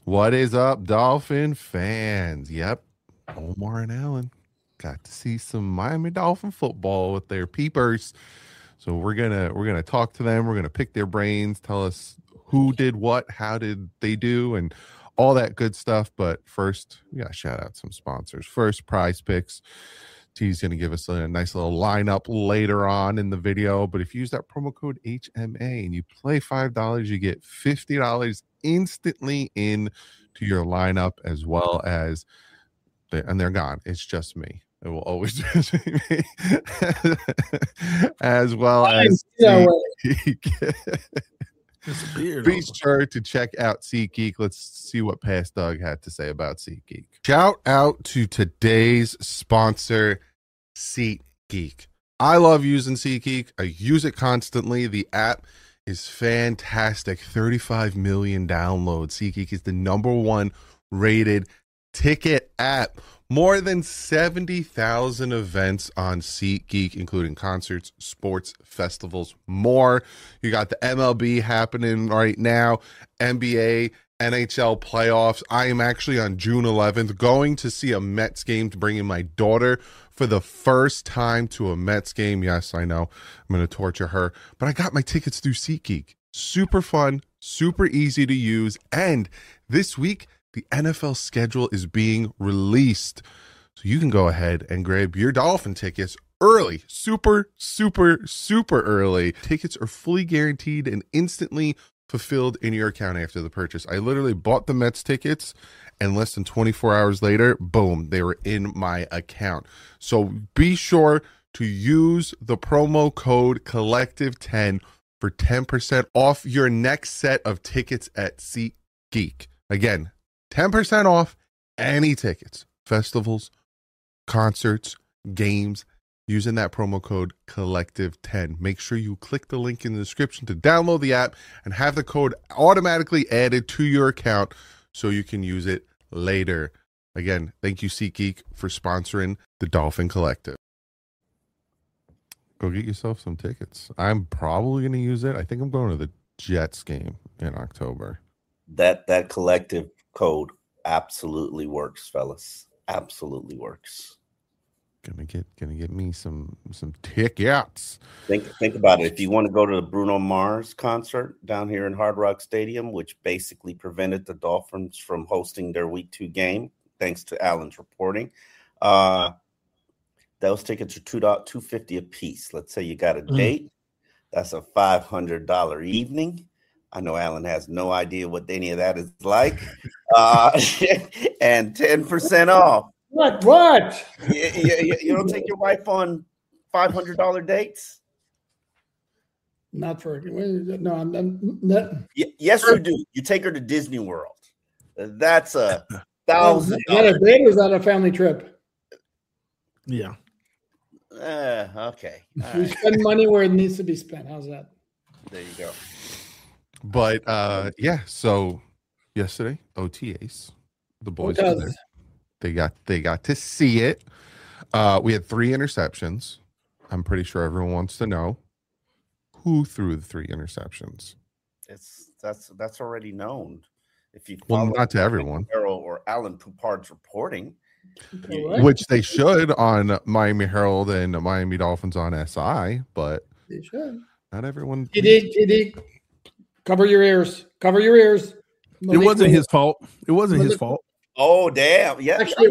What is up, Dolphin fans? Yep, Omar and Allen got to see some Miami Dolphin football with their peepers. So we're gonna talk to them. We're gonna pick their brains, tell us who did what, how did they do, and all that good stuff. But first, we gotta shout out some sponsors. First, Prize Picks. T's going to give us a nice little lineup later on in the video. But if you use that promo code HMA and you play $5, you get $50 instantly in to your lineup, as well as, and they're gone. It's just me. It will always just be me. As well as be sure to check out SeatGeek. Let's see what Past Doug had to say about SeatGeek. Shout out to today's sponsor, SeatGeek. I love using SeatGeek. I use it constantly. The app is fantastic. 35 million downloads. SeatGeek is the #1 rated ticket app. More than 70,000 events on SeatGeek, including concerts, sports, festivals, more. You got the MLB happening right now, NBA, NHL playoffs. I am actually on June 11th going to see a Mets game, to bring in my daughter for the first time to a Mets game. Yes, I know I'm going to torture her, but I got my tickets through SeatGeek. Super fun, super easy to use. And this week, the NFL schedule is being released. So you can go ahead and grab your Dolphin tickets early, super early. Tickets are fully guaranteed and instantly fulfilled in your account after the purchase. I literally bought the Mets tickets, and less than 24 hours later, boom, they were in my account. So be sure to use the promo code Collective10 for 10% off your next set of tickets at SeatGeek. Again, 10% off any tickets, festivals, concerts, games, using that promo code Collective10. Make sure you click the link in the description to download the app and have the code automatically added to your account so you can use it later. Again, thank you, SeatGeek, for sponsoring the Dolphin Collective. Go get yourself some tickets. I'm probably going to use it. I think I'm going to the Jets game in October. That collective code absolutely works, fellas. Absolutely works. Gonna get me some tickets. Think about it. If you want to go to the Bruno Mars concert down here in Hard Rock Stadium, which basically prevented the Dolphins from hosting their Week 2 game, thanks to Allen's reporting, those tickets are $250 a piece. Let's say you got a date. That's a $500 evening. I know Allen has no idea what any of that is like. And 10% off. What? You don't take your wife on $500 dates? Not for no. I'm yes, you do. You take her to Disney World. That's a $1,000. Is that a date or is that a family trip? Yeah. Okay. We spend money where it needs to be spent. How's that? There you go. But yeah, so yesterday, OTAs, the boys were there. They got to see it. We had 3 interceptions. I'm pretty sure everyone wants to know who threw the 3 interceptions. That's already known. If you not to everyone. Herald or Alan Poupard's reporting, which they should on Miami Herald and Miami Dolphins on SI, but they should. Not everyone. TD. Cover your ears. Cover your ears. It wasn't his fault. It wasn't his fault. Oh, damn. Yeah. Actually,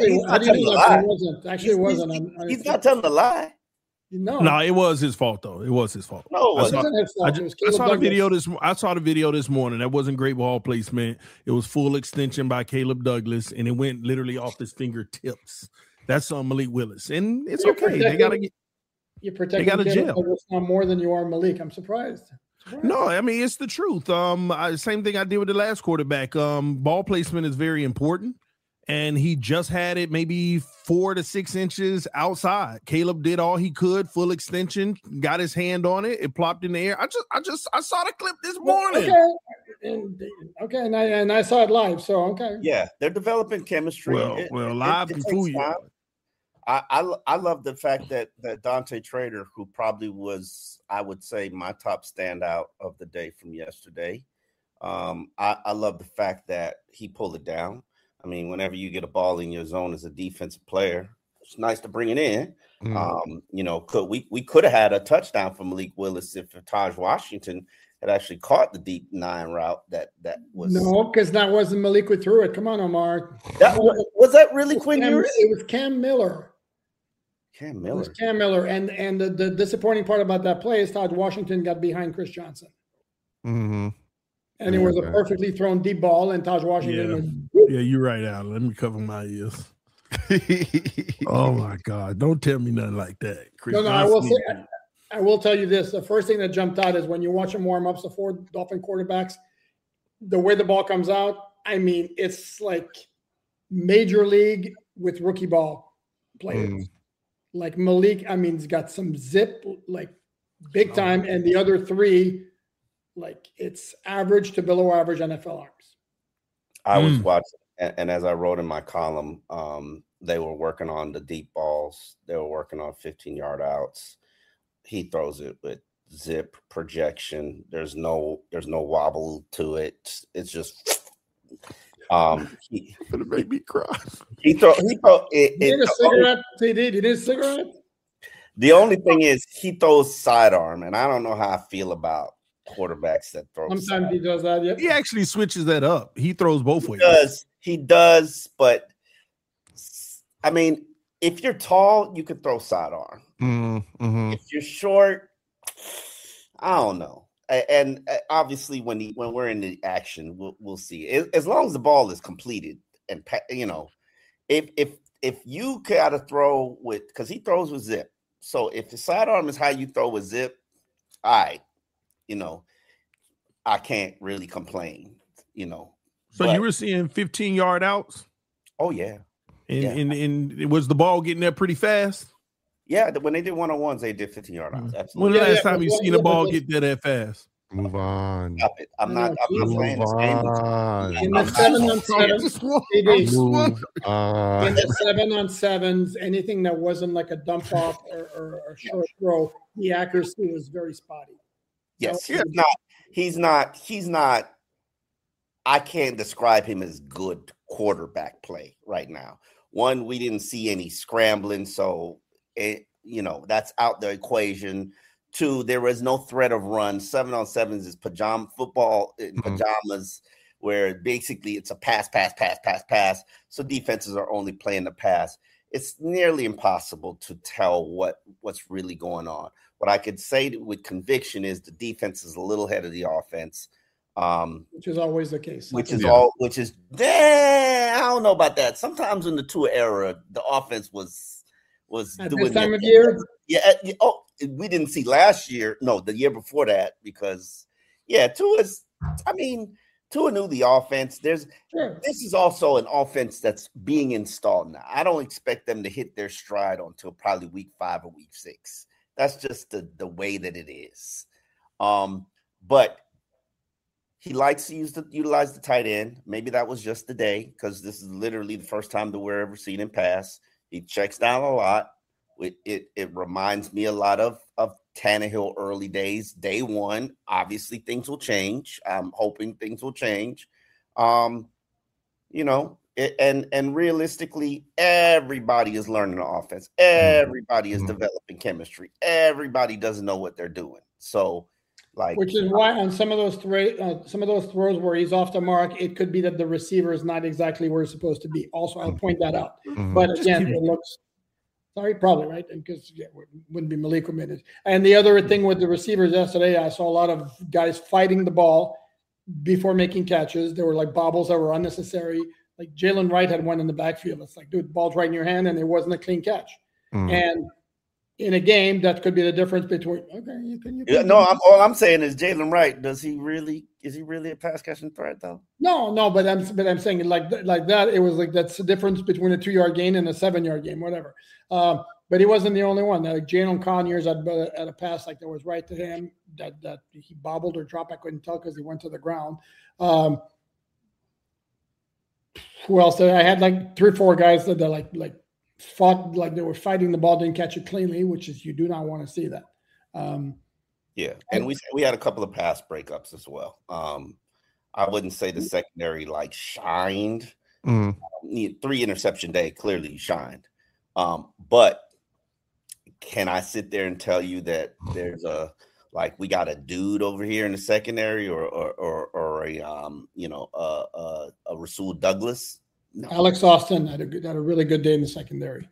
it wasn't. He's not telling a lie. No, it was his fault though. It was his fault. No, I saw the video this morning. That wasn't great ball placement. It was full extension by Caleb Douglas, and it went literally off his fingertips. That's on Malik Willis, and it's okay. They gotta get. You're protecting Caleb Douglas now more than you are Malik. I'm surprised. No, I mean it's the truth. Same thing I did with the last quarterback. Ball placement is very important. And he just had it maybe 4 to 6 inches outside. Caleb did all he could, full extension, got his hand on it. It plopped in the air. I saw the clip this morning. And I saw it live. So okay. Yeah, they're developing chemistry. Well, live can fool you. I love the fact that Dante Trader, who probably was, I would say, my top standout of the day from yesterday, I love the fact that he pulled it down. I mean, whenever you get a ball in your zone as a defensive player, it's nice to bring it in. You know, we could have had a touchdown from Malik Willis if Taj Washington had actually caught the deep 9 route. That was no, because that wasn't Malik who threw it. Come on, Omar. Was that really Quinn Ewers? It was Cam Miller. Cam Miller. It was Cam Miller, and the disappointing part about that play is Taj Washington got behind Chris Johnson. Mm-hmm. And it was a perfectly thrown deep ball, and Taj Washington. Yeah, you're right, Alan. Let me cover my ears. Oh my God! Don't tell me nothing like that. Chris Johnson. I will tell you this: the first thing that jumped out is when you watch them warm ups, the 4 Dolphin quarterbacks, the way the ball comes out. I mean, it's like major league with rookie ball players. Like Malik, I mean, he's got some zip, like big time, and the other 3. Like it's average to below average NFL arms. I was watching, and as I wrote in my column, they were working on the deep balls. They were working on 15-yard outs. He throws it with zip projection. There's no wobble to it. It's just Gonna make me cry. He did a cigarette. He did a cigarette. The only thing is he throws sidearm, and I don't know how I feel about quarterbacks that throw. Sometimes he does that. Yeah, he actually switches that up. He throws both ways. He does, but I mean, if you're tall, you could throw sidearm. Mm-hmm. If you're short, I don't know. And obviously, when we're in the action, we'll see. As long as the ball is completed, and you know, if you gotta throw with, because he throws with zip. So if the sidearm is how you throw with zip, all right. You know, I can't really complain, you know. So you were seeing 15-yard outs? Oh, yeah. And was the ball getting there pretty fast? Yeah, when they did 1-on-1s, they did 15-yard outs. Absolutely. When the last time you seen the ball get there that fast? Move on. Stop it. I'm not playing this game. In the 7-on-7s, anything that wasn't like a dump off or a short throw, the accuracy was very spotty. Yes, he's not. I can't describe him as good quarterback play right now. One, we didn't see any scrambling, so that's out the equation. 2, there was no threat of run. 7-on-7s is pajama football in pajamas, where basically it's a pass. So defenses are only playing the pass. It's nearly impossible to tell what's really going on. What I could say with conviction is the defense is a little ahead of the offense, which is always the case. I don't know about that. Sometimes in the Tua era, the offense was at doing this time of year. Yeah. Oh, we didn't see last year. No, the year before that, because Tua knew the offense. This is also an offense that's being installed now. I don't expect them to hit their stride until probably week 5 or week 6. That's just the way that it is. But he likes to utilize the tight end. Maybe that was just the day, because this is literally the first time that we're ever seen him pass. He checks down a lot. It reminds me a lot of Tannehill early days, day 1. Obviously, things will change. I'm hoping things will change. And realistically, everybody is learning the offense. Everybody is developing chemistry. Everybody doesn't know what they're doing. So, which is why on some of those throws where he's off the mark, it could be that the receiver is not exactly where it's supposed to be. Also, I'll point that out. But again, it looks. Sorry, probably right, because it wouldn't be Malik a minute. And the other thing with the receivers yesterday, I saw a lot of guys fighting the ball before making catches. There were like bobbles that were unnecessary. Like Jalen Wright had one in the backfield. It's like, dude, the ball's right in your hand, and it wasn't a clean catch. And in a game, that could be the difference between. Okay, all I'm saying is Jalen Wright. Is he really a pass catching threat though? No, but I'm saying like that. It was like that's the difference between a 2-yard gain and a 7-yard gain, whatever. But he wasn't the only one. Like Jalen Conyers at a pass like that was right to him that he bobbled or dropped. I couldn't tell because he went to the ground. Who else? I had like 3 or 4 guys that like fought like they were fighting the ball, didn't catch it cleanly, which is you do not want to see that. And we had a couple of pass breakups as well. I wouldn't say the secondary like shined. 3-interception day clearly shined. But can I sit there and tell you that there's we got a dude over here in the secondary or a Rasul Douglas? No. Alex Austin had a really good day in the secondary.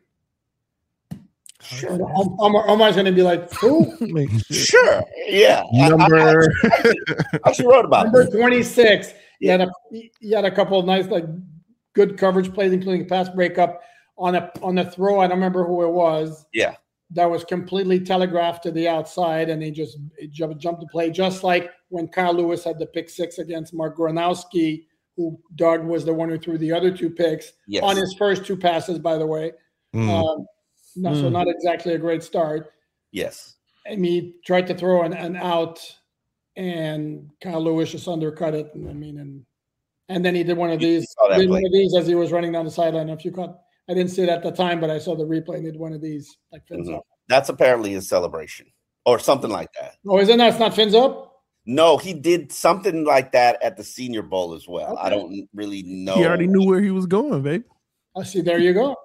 Sure. Omar's going to be like, who? Sure. Yeah. Number I actually wrote about number 26. He had a couple of nice, good coverage plays, including pass breakup on a throw. I don't remember who it was. Yeah. That was completely telegraphed to the outside, and he just jumped the play, just like when Kyle Lewis had the pick 6 against Mark Gronowski, who Doug was the one who threw the other 2 picks on his first 2 passes, by the way. So not exactly a great start. Yes. I mean, he tried to throw an out, and Kyle Lewis just undercut it. And then he did one of these. As he was running down the sideline. If you caught, I didn't see it at the time, but I saw the replay and did one of these fins up. That's apparently his celebration or something like that. Oh, isn't that? It's not fins up? No, he did something like that at the Senior Bowl as well. Okay. I don't really know. He already knew where he was going, babe. I see. There you go.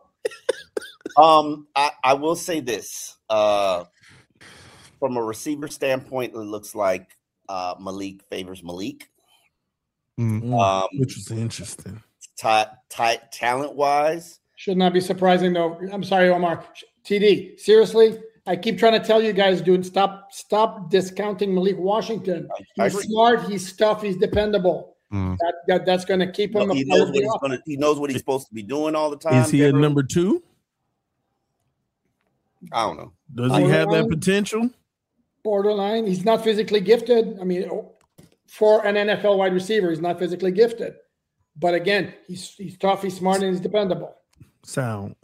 I will say this. From a receiver standpoint, it looks like Malik favors Malik. Which was interesting. Talent-wise. Should not be surprising, though. I'm sorry, Omar. TD, seriously? I keep trying to tell you guys, dude, stop discounting Malik Washington. He's smart, he's tough, he's dependable. That's going to keep him. He knows what he's supposed to be doing all the time. Is he a number 2? I don't know. Does he have that potential? Borderline. He's not physically gifted. I mean, for an NFL wide receiver, he's not physically gifted. But again, he's tough, he's smart, and he's dependable. Sound.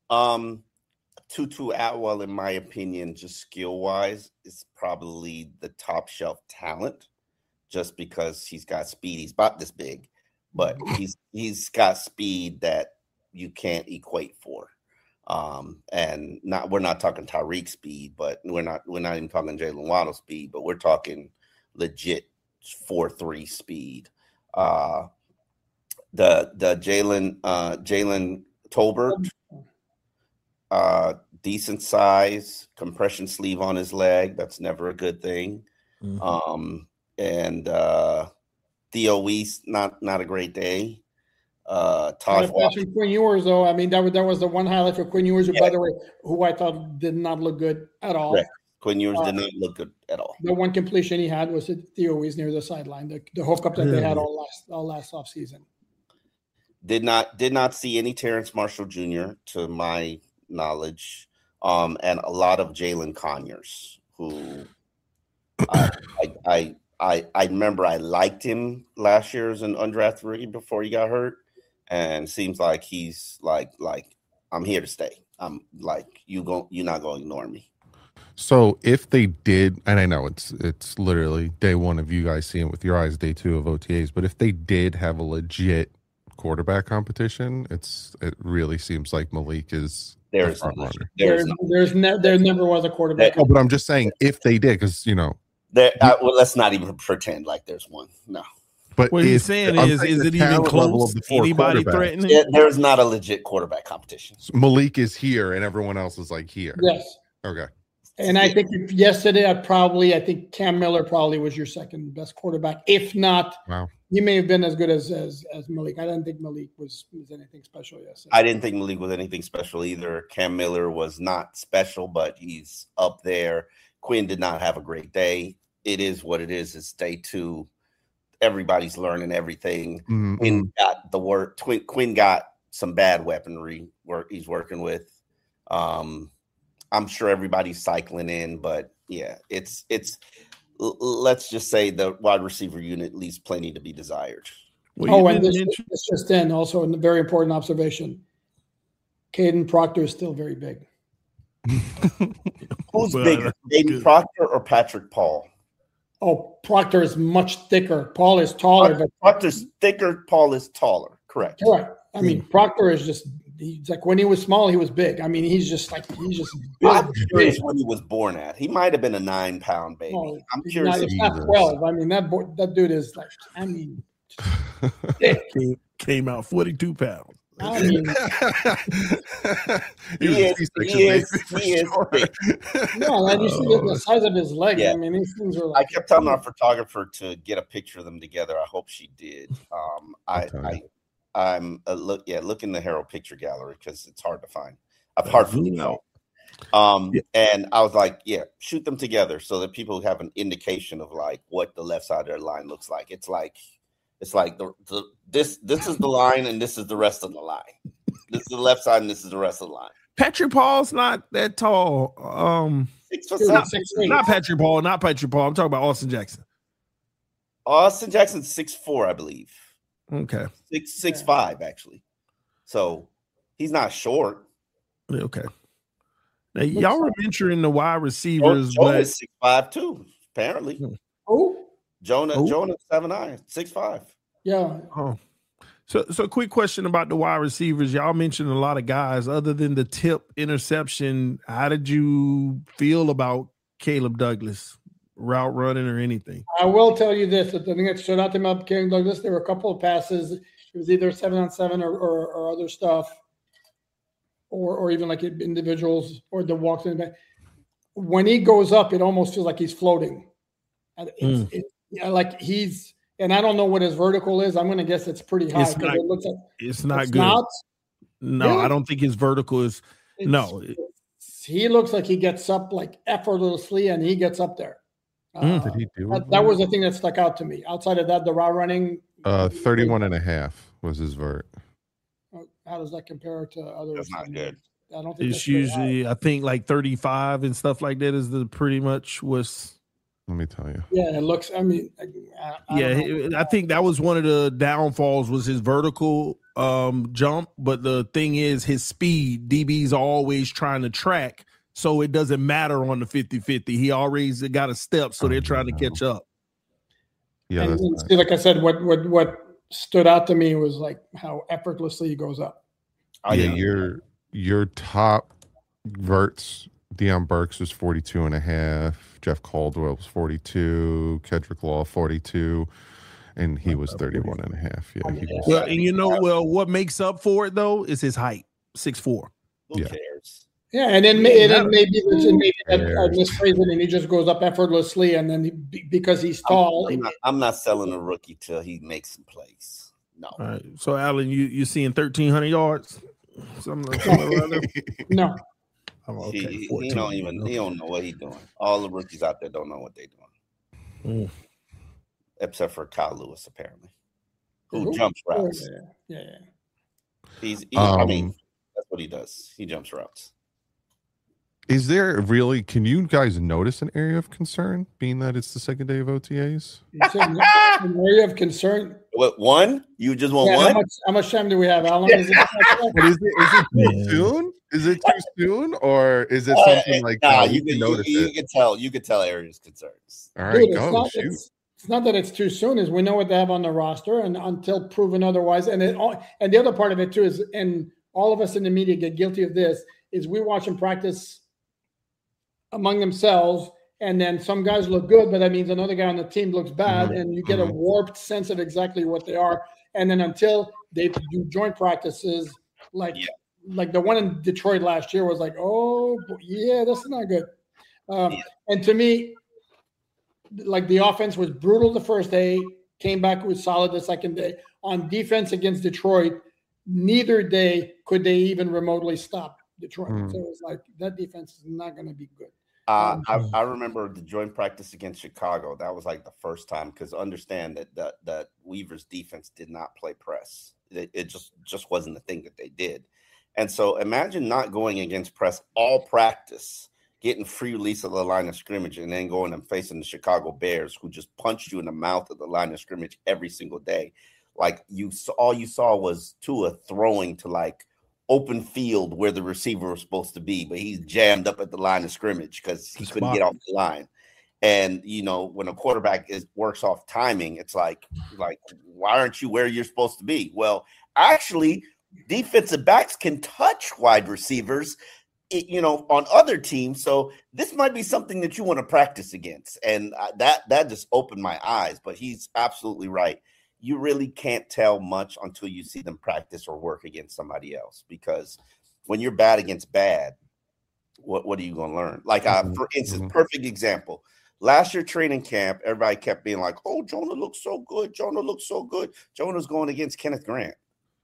Tutu Atwell, in my opinion, just skill-wise, is probably the top shelf talent, just because he's got speed. He's about this big, but he's got speed that you can't equate for. And we're not talking Tyreek speed, but we're not even talking Jalen Waddle speed, but we're talking legit 4.3 speed. The Jalen Tolbert, decent size, compression sleeve on his leg. That's never a good thing. And Theo Weiss, not a great day. Quinn Ewers, though, I mean, that was the one highlight for Quinn Ewers, by the way, who I thought did not look good at all. Right. Quinn Ewers did not look good at all. The one completion he had was at Theo Weiss near the sideline, the hookup that they had all last offseason. Did not see any Terrence Marshall Jr. to my knowledge, and a lot of Jalen Conyers, who I remember I liked him last year as an undrafted rookie before he got hurt, and seems like he's like I'm here to stay. I'm like you're not going to ignore me. So if they did, and I know it's literally day 1 of you guys seeing it with your eyes, day 2 of OTAs, but if they did have a legit quarterback competition, it really seems like Malik is there never was a quarterback. But I'm just saying if they did, because let's not even pretend like there's one. No. But what he's saying is it even close? Anybody threatening? Yeah, there's not a legit quarterback competition. So Malik is here, and everyone else is like here. Yes. Okay. And I think yesterday, I think Cam Miller probably was your second best quarterback. If not, he may have been as good as Malik. I didn't think Malik was anything special yesterday. I didn't think Malik was anything special either. Cam Miller was not special, but he's up there. Quinn did not have a great day. It is what it is. It's day 2. Everybody's learning everything. Mm-hmm. Quinn got the work. Quinn got some bad weaponry he's working with. I'm sure everybody's cycling in, but yeah, it's. Let's just say the wide receiver unit leaves plenty to be desired. And this just in, also a very important observation. Caden Proctor is still very big. Who's bigger, Caden Proctor or Patrick Paul? Oh, Proctor is much thicker. Paul is taller. But Proctor's thicker. Paul is taller. Correct. I mean, Proctor is just. He's like when he was small, he was big. I mean, he's just big. I'm curious when he was born at. He might have been a 9-pound baby. I'm curious. It's not 12. I mean, that dude is like. I mean, Came out 42 pounds. I mean, he is thick. No, and you see the size of his leg. Yeah. I mean, these things are like. I kept telling our photographer to get a picture of them together. I hope she did. Look in the Herald picture gallery because it's hard to find. It's hard for me to know. And I was like, shoot them together so that people have an indication of like what the left side of their line looks like. It's like this is the line and this is the rest of the line. This is the left side and this is the rest of the line. Patrick Paul's not that tall. 6'7". Not Patrick Paul. I'm talking about Austin Jackson. Austin Jackson's 6'4", I believe. Okay. 6'5", actually. So he's not short. Okay. Now, y'all were mentioning the wide receivers. Jonah's 6'5" too, apparently. Oh. Jonah's 7'9", 6'5". Yeah. Oh. So quick question about the wide receivers. Y'all mentioned a lot of guys. Other than the tip interception, how did you feel about Caleb Douglas, route running or anything? I will tell you this. The thing that stood out to me about Caleb Douglas, there were a couple of passes. It was either 7-on-7 or other stuff, or even like individuals or the walks in the back. When he goes up, it almost feels like he's floating. Like he's, and I don't know what his vertical is. I'm going to guess it's pretty high. It's not good. No, really? I don't think his vertical is. He looks like he gets up like effortlessly, and he gets up there. Did he do it? That was the thing that stuck out to me. Outside of that, the route running. 31.5 was his vert. How does that compare to others? That's not good. I don't think it's usually, I think, like 35 and stuff like that is the pretty much was. Let me tell you. Yeah, it looks. I mean, I think that was one of the downfalls was his vertical jump. But the thing is, his speed. DBs are always trying to track, so it doesn't matter on the 50-50. He already got a step, so they're trying to catch up. Yeah, and see, like I said, what stood out to me was like how effortlessly he goes up. Your top verts. Deion Burks was 42.5. Jeff Caldwell was 42. Kedrick Law 42, and he was 31.5. Yeah, he was. What makes up for it though is his height, 6'4". Who cares? Yeah, and then maybe I misphrased it, and he just goes up effortlessly, and then because he's tall. I'm not selling a rookie till he makes some plays. No. All right. So Alan, you seeing 1,300 yards? Something around there? No. He don't know what he's doing. All the rookies out there don't know what they're doing. Except for Kyle Lewis, apparently. Who jumps routes. Yeah. I mean, that's what he does. He jumps routes. Is there really, can you guys notice an area of concern, being that it's the second day of OTAs? An area of concern? What, one? You just want one? How much time do we have? How long is it? Is it too soon? Is it too soon? Or is it something like you can notice it? You can tell areas concerns. All right, go. Shoot. It's not that it's too soon, is we know what they have on the roster, and until proven otherwise. And the other part of it too is, and all of us in the media get guilty of this, is we watch them practice among themselves, and then some guys look good, but that means another guy on the team looks bad, and you get a warped sense of exactly what they are. And then until they do joint practices, like the one in Detroit last year was like, oh yeah, this is not good. And to me, like the offense was brutal the first day, came back with solid the second day. On defense against Detroit, neither day could they even remotely stop Detroit. So it was like that defense is not going to be good. I remember the joint practice against Chicago. That was like the first time, because understand that Weaver's defense did not play press. It just wasn't the thing that they did. And so imagine not going against press all practice, getting free release of the line of scrimmage, and then going and facing the Chicago Bears, who just punched you in the mouth of the line of scrimmage every single day. Like all you saw was Tua throwing to like open field where the receiver was supposed to be, but he's jammed up at the line of scrimmage because he couldn't get off the line. And when a quarterback works off timing, it's like why aren't you where you're supposed to be? Well, actually, defensive backs can touch wide receivers, on other teams. So this might be something that you want to practice against. And that just opened my eyes. But he's absolutely right. you really can't tell much until you see them practice or work against somebody else. Because when you're bad against bad, what are you going to learn? Like, for instance, perfect example. Last year training camp, everybody kept being like, "Oh, Jonah looks so good. Jonah looks so good." Jonah's going against Kenneth Grant.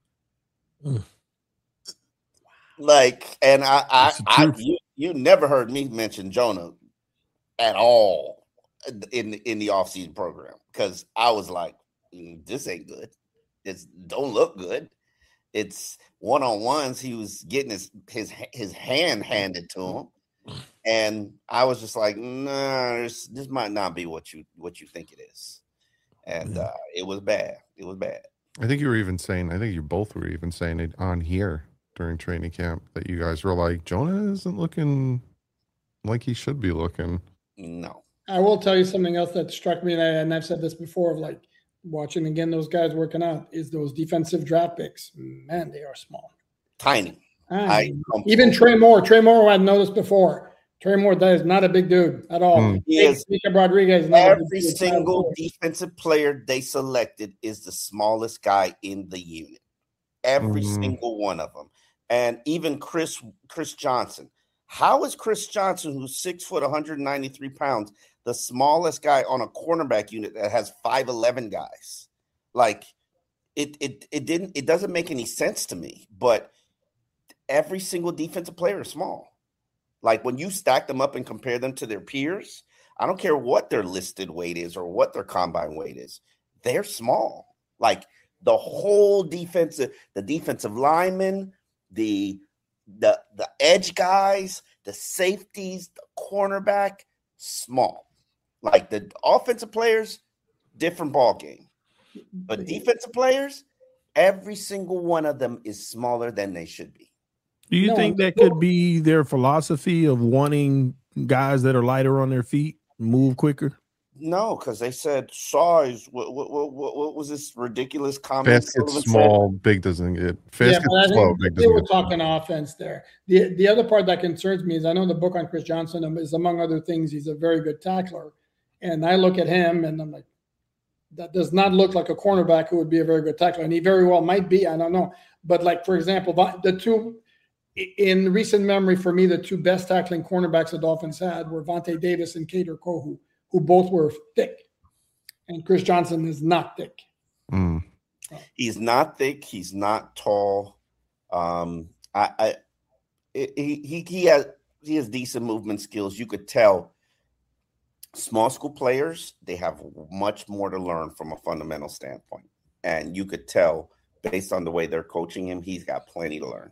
Like, and you never heard me mention Jonah at all in the offseason program, because I was like, this ain't good. It's don't look good. It's one-on-ones. He was getting his hand handed to him. And I was just like, nah, this might not be what you think it is. And it was bad. It was bad. I think you both were even saying it on here during training camp, that you guys were like, Jonah isn't looking like he should be looking. No. I will tell you something else that struck me, and I've said this before, of like watching again those guys working out, is those defensive draft picks. Man, they are small. Tiny. Even Trey Moore. Trey Moore, I'd noticed before. Trey Moore, that is not a big dude at all. Jacob Rodriguez. Every single defensive player they selected is the smallest guy in the unit. Every single one of them. And even Chris Johnson. How is Chris Johnson, who's 6 foot, 193 pounds, the smallest guy on a cornerback unit that has 5'11" guys? Like, it doesn't make any sense to me. But every single defensive player is small. Like, when you stack them up and compare them to their peers, I don't care what their listed weight is or what their combine weight is. They're small. Like, the whole defensive linemen, the edge guys, the safeties, the cornerback, small. Like, the offensive players, different ball game. But defensive players, every single one of them is smaller than they should be. Do you think that could be their philosophy of wanting guys that are lighter on their feet, move quicker? No, because they said size. What was this ridiculous comment? Fast gets small, big doesn't get. Fast gets slow, big doesn't get. They were talking offense there. The other part that concerns me is, I know the book on Chris Johnson is, among other things, he's a very good tackler. And I look at him and I'm like, that does not look like a cornerback who would be a very good tackler. And he very well might be. I don't know. But, like, for example, the two – in recent memory, for me, the two best tackling cornerbacks the Dolphins had were Vontae Davis and Kader Kohou, who both were thick. And Chris Johnson is not thick. He's not thick. He's not tall. He has decent movement skills. You could tell small school players, they have much more to learn from a fundamental standpoint. And you could tell, based on the way they're coaching him, he's got plenty to learn.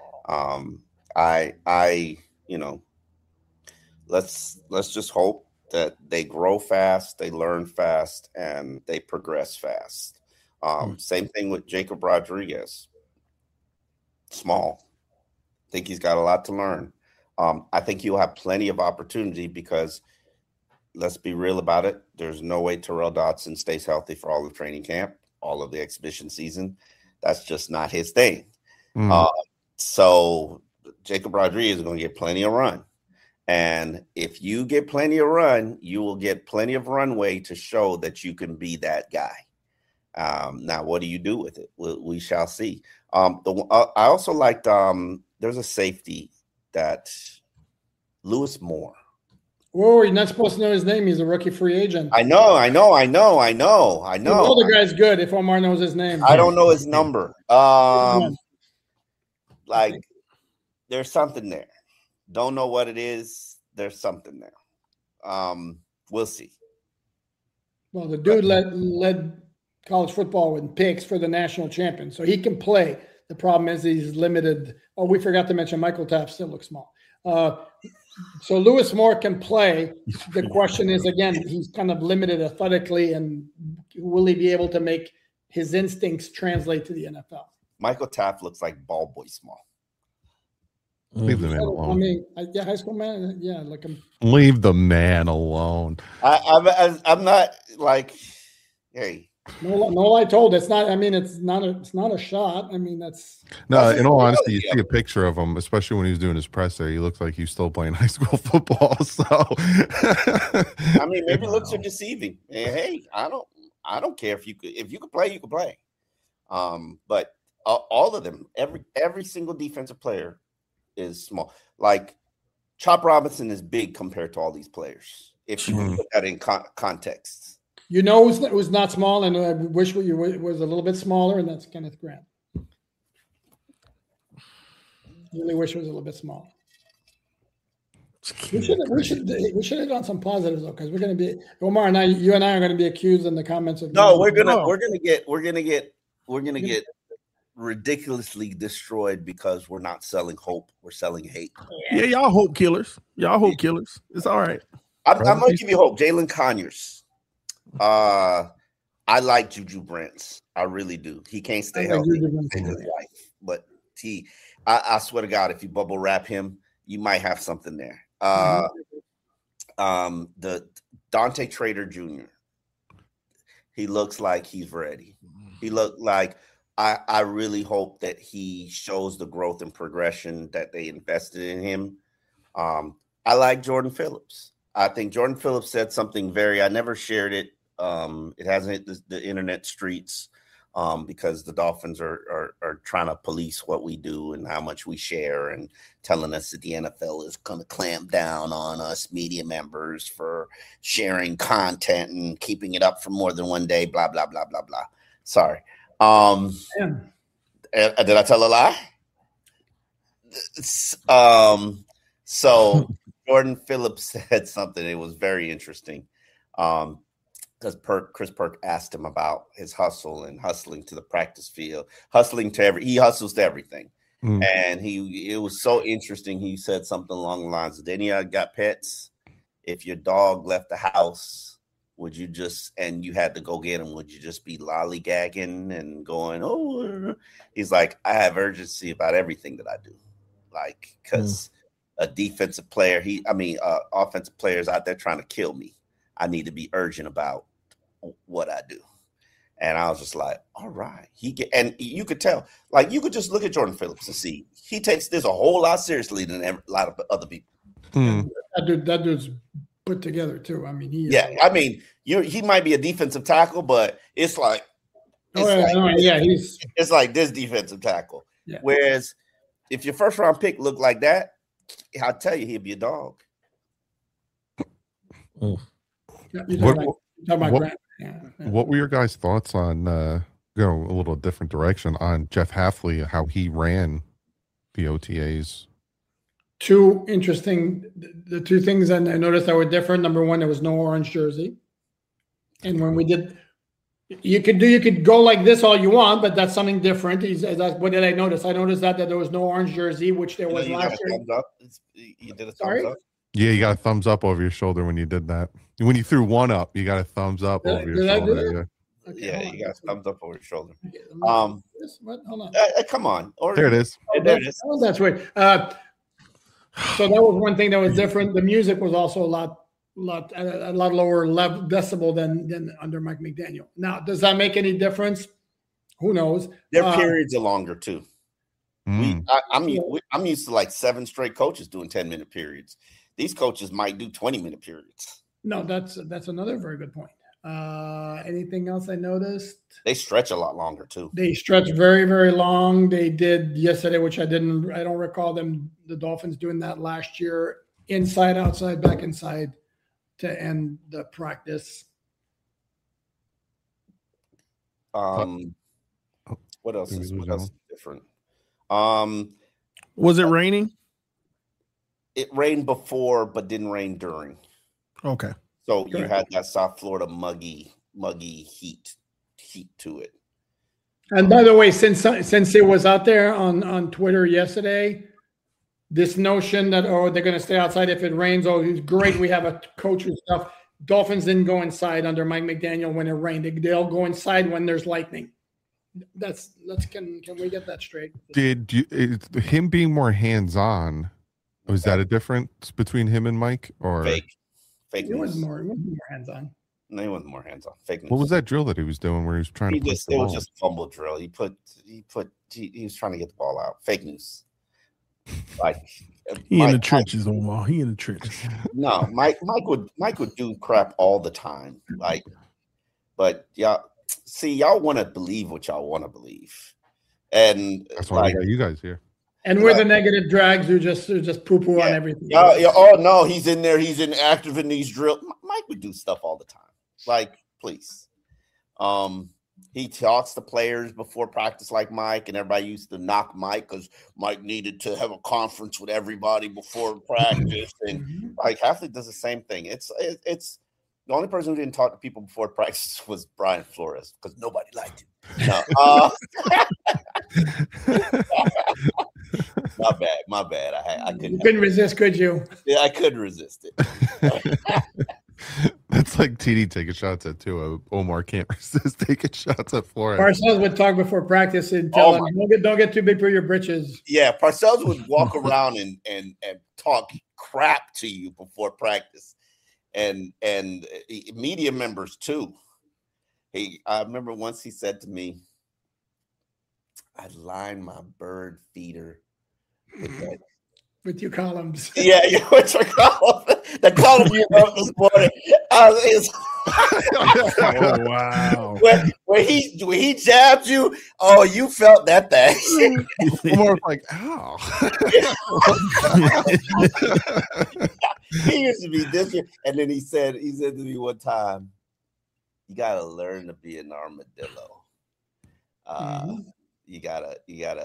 Let's just hope that they grow fast, they learn fast, and they progress fast. Same thing with Jacob Rodriguez. Small. I think he's got a lot to learn. I think he'll have plenty of opportunity, because let's be real about it. There's no way Terrell Dodson stays healthy for all of training camp, all of the exhibition season. That's just not his thing. So Jacob Rodriguez is going to get plenty of run. And if you get plenty of run, you will get plenty of runway to show that you can be that guy. Now, what do you do with it? We shall see. I also liked, there's a safety that Lewis Moore. Whoa, you're not supposed to know his name. He's a rookie free agent. I know. You know the guy's good if Omar knows his name. I don't know his number. Like, there's something there. Don't know what it is. There's something there. We'll see. Well, the dude led college football in picks for the national champion, so he can play. The problem is he's limited. Oh, we forgot to mention Michael Taft still looks small. So Lewis Moore can play. The question is, again, he's kind of limited athletically, and will he be able to make his instincts translate to the NFL? Michael Taft looks like ball boy small. Leave the man alone. I mean, high school man. Yeah, like him. Leave the man alone. I'm not like, hey. No lie told. It's not. I mean, it's not a shot. I mean, that's. No, in all honesty, you see a picture of him, especially when he was doing his presser. He looks like he's still playing high school football. So, I mean, maybe looks are deceiving. Hey, I I don't care if you could play, you could play. But all of them, every single defensive player is small. Like Chop Robinson is big compared to all these players. If you put that in context, you know who's not small, and I wish was a little bit smaller, and that's Kenneth Grant. Really wish it was a little bit smaller. We should have done some positives though, because we're going to be Omar and you and I are going to be accused in the comments of. No, we're gonna get ridiculously destroyed because we're not selling hope, we're selling hate. Yeah, y'all hope killers. It's all right. I'm gonna give you hope. Jalen Conyers. I like Juju Brents. I really do. He can't stay healthy in his life, but I swear to God, if you bubble wrap him, you might have something there. The Dante Trader Jr. He looks like he's ready. He looked like I really hope that he shows the growth and progression that they invested in him. I like Jordan Phillips. I think Jordan Phillips said something I never shared it. It hasn't hit the internet streets because the Dolphins are trying to police what we do and how much we share, and telling us that the NFL is going to clamp down on us media members for sharing content and keeping it up for more than one day, blah, blah, blah, blah, blah. Sorry. Did I tell a lie? So Jordan Phillips said something. It was very interesting. Because Chris Perk asked him about his hustle and hustling to the practice field, he hustles to everything. And it was so interesting. He said something along the lines of, any of you got pets? If your dog left the house, would you and you had to go get him, would you just be lollygagging and going, oh, he's like, I have urgency about everything that I do. Like, because a defensive player, offensive players out there trying to kill me. I need to be urgent about what I do. And I was just like, all right. And you could tell, like, you could just look at Jordan Phillips and see he takes this a whole lot seriously than a lot of other people. That dude's put together too. I mean, he might be a defensive tackle, but it's like, it's like this defensive tackle. Yeah. Whereas if your first round pick looked like that, I'll tell you, he'd be a dog. What were your guys' thoughts on go a little different direction on Jeff Hafley, how he ran the OTAs? Two interesting, the two things I noticed that were different. Number one, there was no orange jersey, and when we did, you could go like this all you want, but that's something different. What did I notice? I noticed that there was no orange jersey, which there was last year. You did a thumbs up. Yeah, you got a thumbs up over your shoulder when you did that. When you threw one up, you got a thumbs up over your shoulder. Yeah, you got a thumbs up over your shoulder. Hold on. Come on. There it is. There it is. Oh, that's right. So that was one thing that was different. The music was also a lot lower decibel than under Mike McDaniel. Now, does that make any difference? Who knows? Their periods are longer too. I'm used to like 7 straight coaches doing 10-minute periods. These coaches might do 20-minute periods. No, that's another very good point. Anything else I noticed? They stretch a lot longer too. They stretch very, very long. They did yesterday, which I don't recall the Dolphins doing that last year. Inside, outside, back inside to end the practice. What else is different? Was it raining? It rained before, but didn't rain during. Okay. So you had that South Florida muggy heat to it. And by the way, since it was out there on Twitter yesterday, this notion that they're going to stay outside if it rains. Oh, it's great. We have a coach and stuff. Dolphins didn't go inside under Mike McDaniel when it rained. They'll go inside when there's lightning. Can we get that straight? Him being more hands-on, was that a difference between him and Mike, or fake news? He was more hands-on. No, he wasn't more hands-on. Fake news. What was that drill that he was doing where he was trying to push the ball? It was just a fumble drill. He was trying to get the ball out. Fake news. Like he in the trenches, Omar. He in the trenches. No, Mike would do crap all the time. Like But y'all want to believe what y'all want to believe, and that's why we got you guys here. And we're the negative drags who just poo-poo on everything. Oh no, he's in there. He's active in these drills. Mike would do stuff all the time. Like, please. He talks to players before practice like Mike, and everybody used to knock Mike because Mike needed to have a conference with everybody before practice. And like Hafley does the same thing. It's the only person who didn't talk to people before practice was Brian Flores because nobody liked him. No, my bad. I couldn't. You couldn't resist, could you? Yeah, I couldn't resist it. That's like TD taking shots at Tua. Omar can't resist taking shots at Flores. Parcells would talk before practice and tell him, don't get too big for your britches. Yeah, Parcells would walk around and talk crap to you before practice, and media members too. I remember once he said to me, "I lined my bird feeder with your columns." Yeah, with your column. The column you wrote this morning. Oh wow! When he jabbed you, oh, you felt that thing. More like, ow. He used to be this, and then he said to me one time, "You gotta learn to be an armadillo. You gotta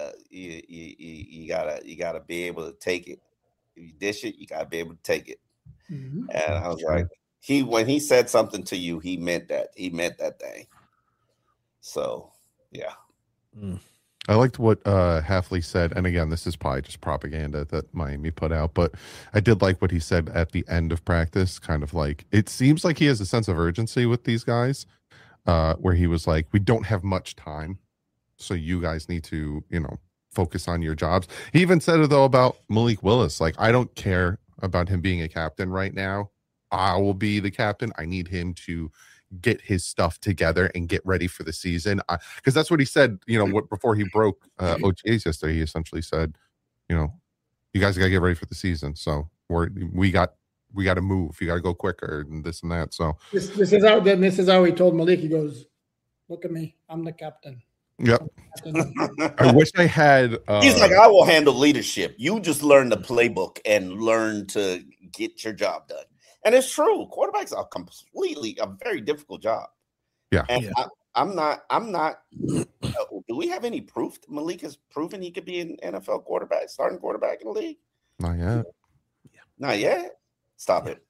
be able to take it. If you dish it, you gotta be able to take it." And I was like, when he said something to you, he meant that. He meant that thing. So, yeah. I liked what Hafley said, and again, this is probably just propaganda that Miami put out, but I did like what he said at the end of practice, kind of like, it seems like he has a sense of urgency with these guys, where he was like, we don't have much time, so you guys need to, focus on your jobs. He even said it, though, about Malik Willis. Like, I don't care about him being a captain right now. I will be the captain. I need him to get his stuff together and get ready for the season, because that's what he said, before he broke OTAs yesterday. He essentially said, you guys got to get ready for the season, so we got to move, you got to go quicker, and this and that. So this is how he told Malik. He goes, "Look at me, I'm the captain." Yep. I wish I had he's like, I will handle leadership, you just learn the playbook and learn to get your job done. And it's true. Quarterbacks are a very difficult job. Yeah. And I'm not. Do we have any proof that Malik has proven he could be an NFL quarterback, starting quarterback in the league? Not yet. Not yet. Stop it.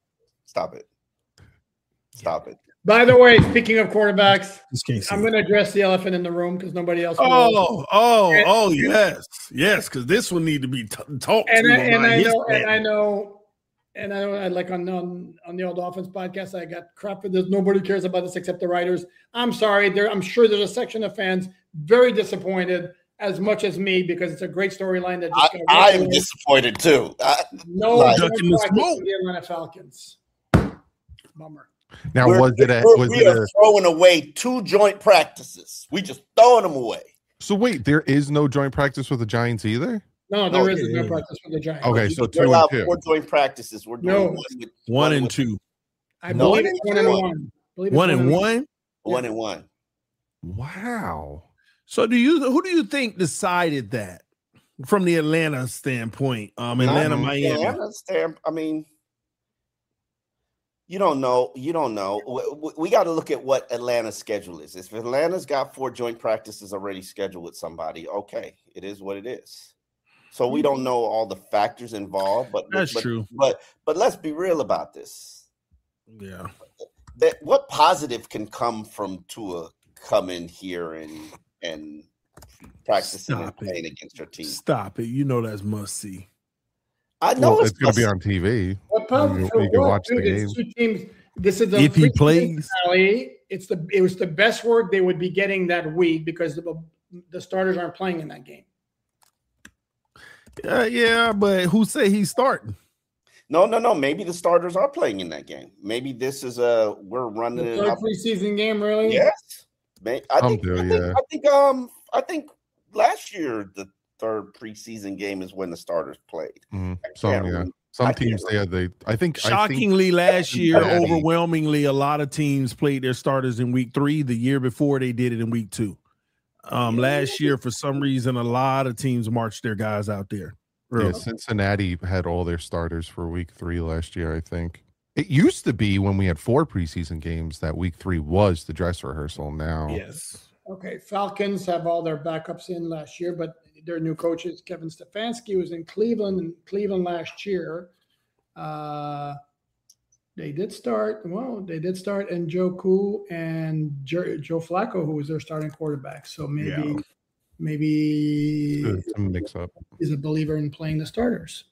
By the way, speaking of quarterbacks, I'm going to address the elephant in the room because nobody else. Yes, because this one need to be talked to. And I know. Like on the Old Offense podcast, I got crap for this. Nobody cares about this except the writers. I'm sorry. I'm sure there's a section of fans very disappointed as much as me because it's a great storyline. That I am disappointed too. The Atlanta Falcons. Bummer. Now, we are throwing away 2 joint practices. We just throwing them away. So wait, there is no joint practice with the Giants either? No, there isn't no practice with the Giants. Okay, so 2 and 2. 4 joint practices. We're doing 1 and 2. I believe it's 1 and 1. 1 and 1. 1 and 1. Wow. So who do you think decided that from the Atlanta standpoint? Atlanta, Miami. I mean, you don't know. We got to look at what Atlanta's schedule is. If Atlanta's got 4 joint practices already scheduled with somebody, okay, it is what it is. So we don't know all the factors involved, but that's true. But let's be real about this. Yeah. What positive can come from Tua coming here and practicing and playing against your team? Stop it. You know that's must see. I know it's going to be on TV. What positive? You can watch the game. 2 teams. This is if he plays. Finale. It was the best work they would be getting that week because the starters aren't playing in that game. Yeah, but who say he's starting? No. Maybe the starters are playing in that game. Maybe this is we're running the third preseason game, really? Yes. I think last year the third preseason game is when the starters played. Mm-hmm. Some teams I think shockingly last year, overwhelmingly, a lot of teams played their starters in week 3. The year before, they did it in week 2. Last year, for some reason, a lot of teams marched their guys out there. Really. Yeah, Cincinnati had all their starters for week 3 last year, I think. It used to be when we had 4 preseason games that week 3 was the dress rehearsal. Now, yes. Okay, Falcons have all their backups in last year, but their new coach is Kevin Stefanski, was in Cleveland last year. They did start, and Njoku and Joe Flacco, who was their starting quarterback. So maybe it's a mix up. He's a believer in playing the starters.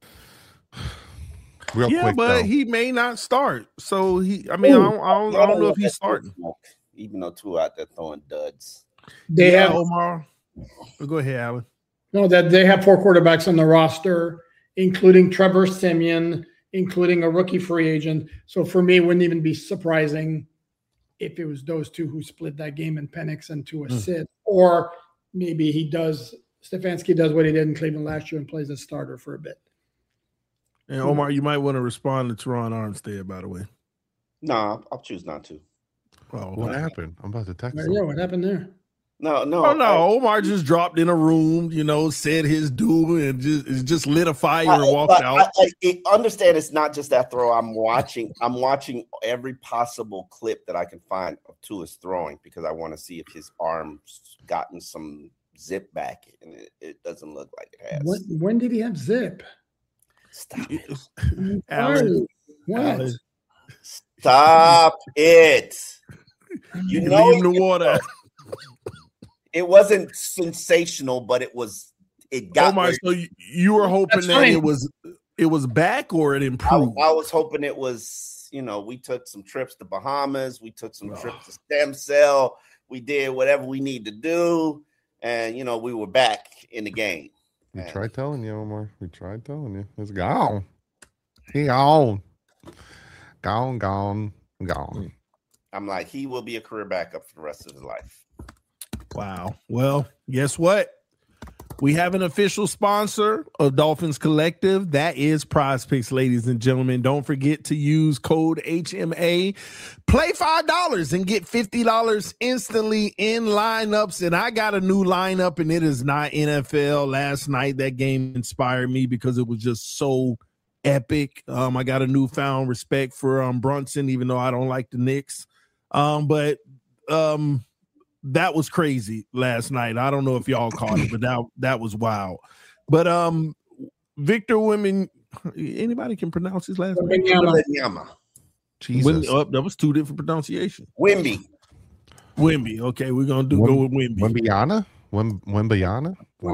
Real quick, but he may not start. So I don't know if he's starting. Even though 2 out there throwing duds. They have Omar. Go ahead, Alan. No, that they have 4 quarterbacks on the roster, including Trevor Siemian, including a rookie free agent. So for me, it wouldn't even be surprising if it was those 2 who split that game and Penix and Tua sit, or maybe Stefanski does what he did in Cleveland last year and plays a starter for a bit. And Omar, you might want to respond to Teron Armstead, by the way. No, I'll choose not to. Oh, what happened? I'm about to text him. Yeah, what happened there? No. Omar just dropped in a room, said his due and just lit a fire and walked out. I understand it's not just that throw. I'm watching every possible clip that I can find of Tua's throwing because I want to see if his arm's gotten some zip back, and it doesn't look like it has. When did he have zip? Stop it. Alan. What? Stop it. You know in the water. It wasn't sensational, but it got. Omar, so you were hoping that it was back or it improved? I was hoping it was, we took some trips to Bahamas, we took some trips to Stem Cell, we did whatever we need to do, and we were back in the game. We tried telling you, Omar. We tried telling you. It's gone. He gone. Gone. I'm like, he will be a career backup for the rest of his life. Wow. Well, guess what? We have an official sponsor of Dolphins Collective. That is Prize Picks, ladies and gentlemen. Don't forget to use code HMA. Play $5 and get $50 instantly in lineups. And I got a new lineup, and it is not NFL. Last night, that game inspired me because it was just so epic. I got a newfound respect for Brunson, even though I don't like the Knicks. But that was crazy last night. I don't know if y'all caught it, but that was wild. But Victor Wembanyama, anybody can pronounce his last name? Wembanyama. Jesus. That was 2 different pronunciations. Wemby. Okay, we're gonna go with Wemby. Wembanyama.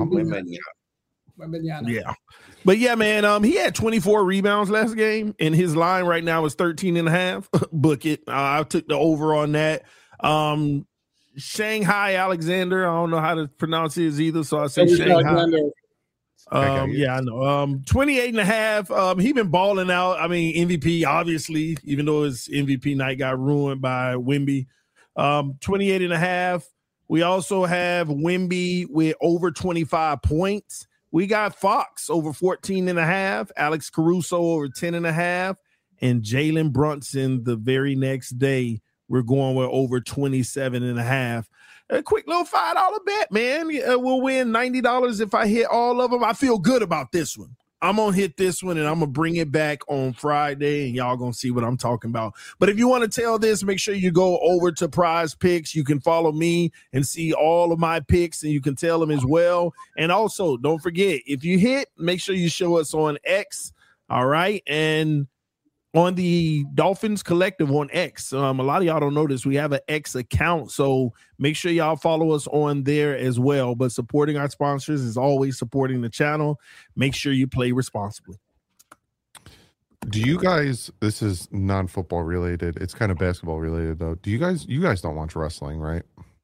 Yeah. But yeah, man, he had 24 rebounds last game, and his line right now is 13.5. Book it. I took the over on that. Shanghai Alexander. I don't know how to pronounce his either, so I say Shanghai. Yeah, I know. 28.5. He been balling out. I mean, MVP, obviously, even though his MVP night got ruined by Wemby. 28.5. We also have Wemby with over 25 points. We got Fox over 14.5, Alex Caruso over 10.5, and Jalen Brunson the very next day. We're going with over 27.5. A quick little $5 bet, man. We'll win $90 if I hit all of them. I feel good about this one. I'm going to hit this one, and I'm going to bring it back on Friday, and y'all going to see what I'm talking about. But if you want to tell this, make sure you go over to Prize Picks. You can follow me and see all of my picks, and you can tell them as well. And also, don't forget, if you hit, make sure you show us on X, all right? And on the Dolphins Collective on X, a lot of y'all don't know this. We have an X account, so make sure y'all follow us on there as well. But supporting our sponsors is always supporting the channel. Make sure you play responsibly. Do you guys? This is non-football related. It's kind of basketball related though. Do you guys? You guys don't watch wrestling, right?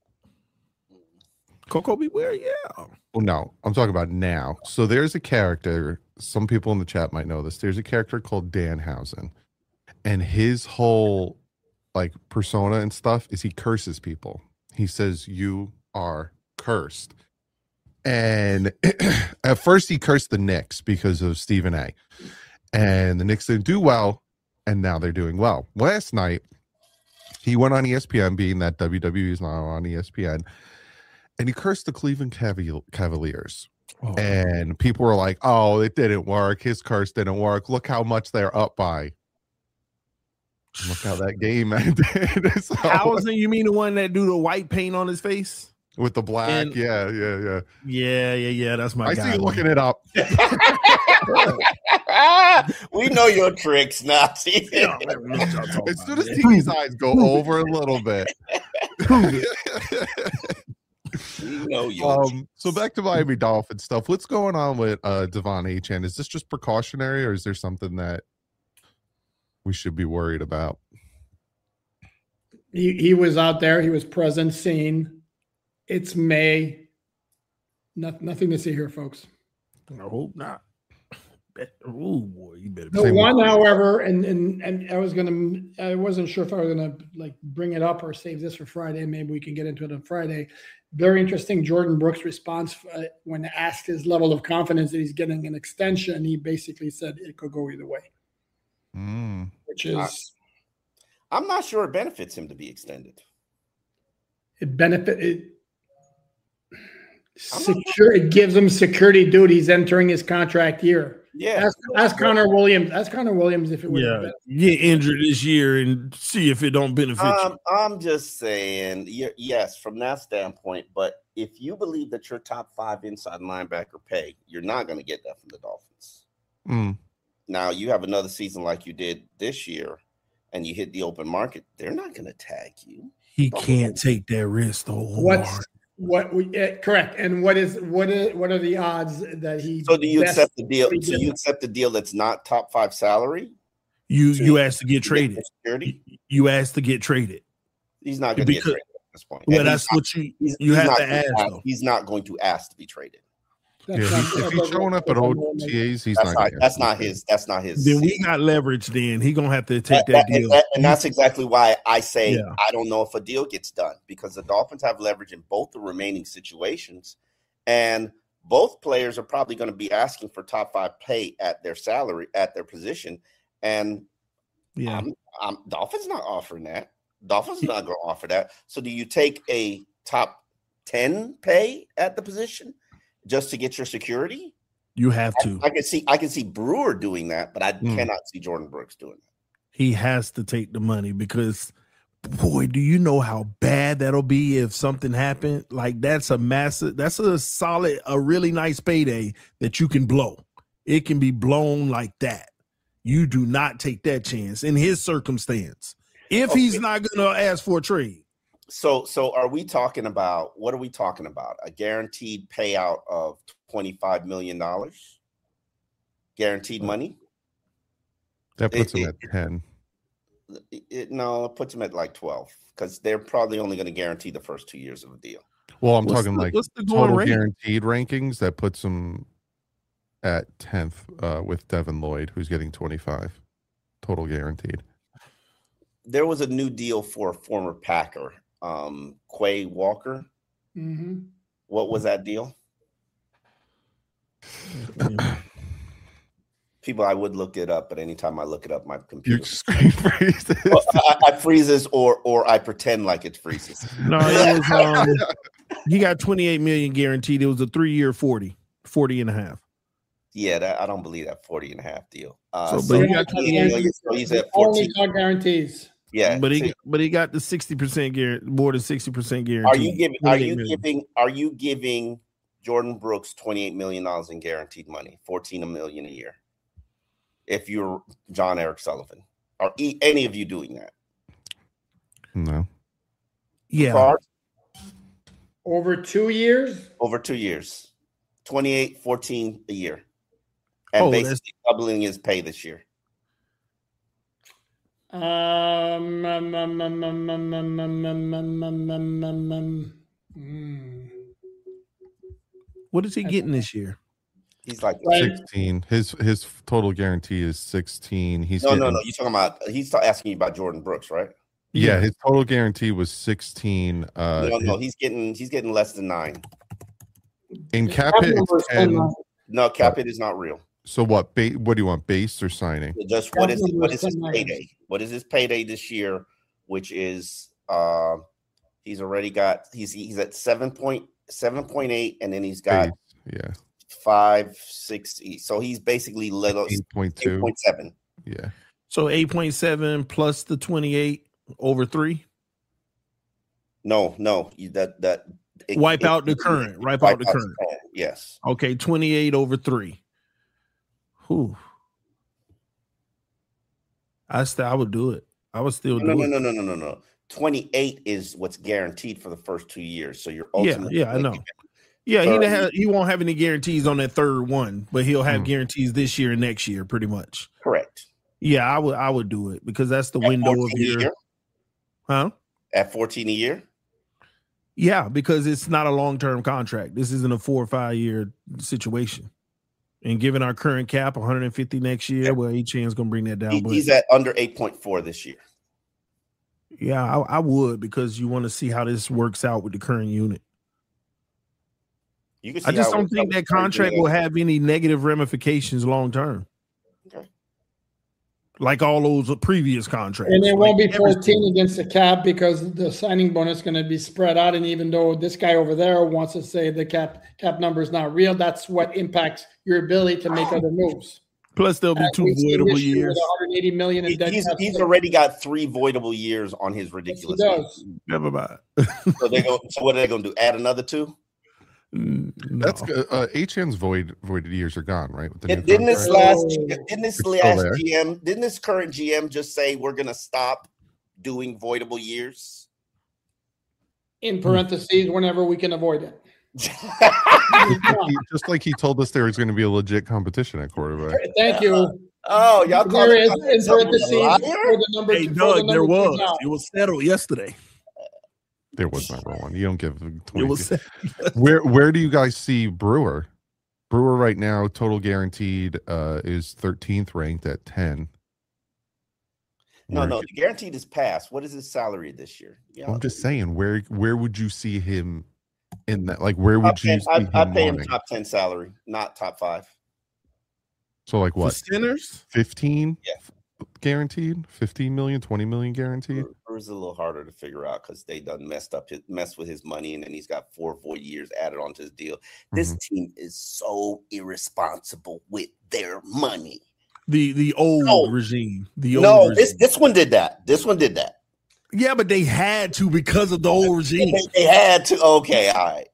Coco Beware, yeah. Well, no, I'm talking about now. So there's a character. Some people in the chat might know this. There's a character called Danhausen, and his whole persona and stuff is he curses people. He says you are cursed, and at first he cursed the Knicks because of Stephen A. and the Knicks didn't do well, and now they're doing well. Last night, he went on ESPN, being that WWE is now on ESPN, and he cursed the Cleveland Cavaliers. Oh. And people were like, oh, it didn't work. His curse didn't work. Look how much they're up by. Look how that game ended. So, Hausen, you mean the one that do the white paint on his face? With the black, and, yeah. That's my guy. I see you looking it up. We know your tricks, Nazi. As soon as Tiki's eyes go over a little bit. So back to Miami Dolphins stuff. What's going on with Devon Achane? Is this just precautionary, or is there something that we should be worried about? He was out there. He was present, seen. It's May. Nothing to see here, folks. I hope not. Oh boy, you better. The one, however, and I wasn't sure if I was gonna like bring it up or save this for Friday. Maybe we can get into it on Friday. Very interesting. Jordan Brooks' response when asked his level of confidence that he's getting an extension, he basically said it could go either way. Which is, I'm not sure it benefits him to be extended. It gives him security duties entering his contract year. Yeah, ask Connor Williams. Ask Connor Williams if it would. Yeah, get injured this year and see if it don't benefit you. I'm just saying, yes, from that standpoint. But if you believe that your top 5 inside linebacker pay, you're not going to get that from the Dolphins. Now you have another season like you did this year, and you hit the open market. They're not going to tag you. He can't take that risk though. Correct. And what are the odds that he? So do you accept the deal? So you accept the deal that's not top 5 salary? You asked to get traded. You asked to get traded. He's not going to get traded at this point. Well, that's what you have to ask. Though. He's not going to ask to be traded. If he's showing up at OTAs, he's not. That's not his. That's not his. Then we got leverage. Then he gonna have to take that deal. And that's exactly why I say I don't know if a deal gets done, because the Dolphins have leverage in both the remaining situations, and both players are probably going to be asking for top 5 pay at their salary at their position. And Dolphins not offering that. Dolphins not going to offer that. So do you take a top 10 pay at the position just to get your security? You have to. I can see Brewer doing that, but I cannot see Jordan Brooks doing that. He has to take the money because, boy, do you know how bad that'll be if something happened? Like that's a really nice payday that you can blow. It can be blown like that. You do not take that chance in his circumstance. If he's not going to ask for a trade. So are we talking about, what are we talking about? A guaranteed payout of $25 million? Guaranteed money? That puts him at 10. It puts him at like 12, because they're probably only going to guarantee the first 2 years of the deal. Well, I'm talking like total guaranteed rankings. That puts him at 10th with Devin Lloyd, who's getting 25 total guaranteed. There was a new deal for a former Packer, Quay Walker. Mm-hmm. What was that deal? People, I would look it up, but anytime I look it up, my computer screen freezes. Well, I freezes or I pretend like it freezes. No, it was, he got 28 million guaranteed. It was a 3-year 40 and a half. Yeah, I don't believe that 40 and a half deal. But he got 28 million. So he's at 14 guarantees. Yeah, but he got the 60% guarantee, more than 60% guarantee. Are you giving Jordan Brooks $28 million in guaranteed money, $14 million a year? If you're John Eric Sullivan, are any of you doing that? No. Yeah. Cards? Over 2 years? Over 2 years. 28, 14 a year. And basically doubling his pay this year. What is he getting this year? He's like 16. His total guarantee is 16. No. You're talking about, he's asking you about Jordan Brooks, right? Yeah, his total guarantee was 16. No, he's getting less than 9. In cap hit, it's 10. No, cap hit is not real. So what? What do you want? Base or signing? Just what is his payday? What is his payday this year? Which is he's already got he's at 7.8, and then he's got 5.6. So he's basically little 8.7. Yeah. So 8.7 plus the 28 over 3. No, wipe out the current. Wipe out the current. Yes. Okay, 28 over 3. Whew. I would do it. I would still do it. No. 28 is what's guaranteed for the first 2 years. So you're ultimately I know. Yeah, he won't have any guarantees on that third one, but he'll have guarantees this year and next year, pretty much. Correct. Yeah, I would do it because that's the window of your. Huh? At 14 a year. Yeah, because it's not a long-term contract. This isn't a 4 or 5 year situation. And given our current cap, 150 next year, well, Echane's going to bring that down. He's at under 8.4 this year. Yeah, I would, because you want to see how this works out with the current unit. I just don't think that contract will have any negative ramifications long-term. Okay. Like all those previous contracts. And it won't be 14 against the cap because the signing bonus is going to be spread out. And even though this guy over there wants to say the cap number is not real, that's what impacts your ability to make other moves. Plus, there'll be 2 voidable years. 180 million in debt. He's already got 3 voidable years on his ridiculous. Yes, he does. Never mind. So what are they going to do? Add another 2? No. That's Echane's voided years are gone, right? With the didn't this current GM just say we're going to stop doing voidable years? In parentheses, whenever we can avoid it. Just like he told us there was going to be a legit competition at quarterback. Thank you. Oh, y'all there is in parentheses for the number. Hey, Doug, there was. It was settled yesterday. There was number 1. You don't give 20. Where do you guys see Brewer? Brewer right now, total guaranteed, is 13th ranked at 10. No, the guaranteed is passed. What is his salary this year? I'm just saying, where would you see him in that? Like, where would you see him? I'd pay him top 10 salary, not top 5. So like what? For Sinners? 15? Yeah. Guaranteed 15 million, 20 million guaranteed. Brew's a little harder to figure out because they done messed with his money, and then he's got 4 years added onto his deal. This team is so irresponsible with their money. The old regime. Regime. This one did that. Yeah, but they had to because of the old regime. They had to. Okay, all right.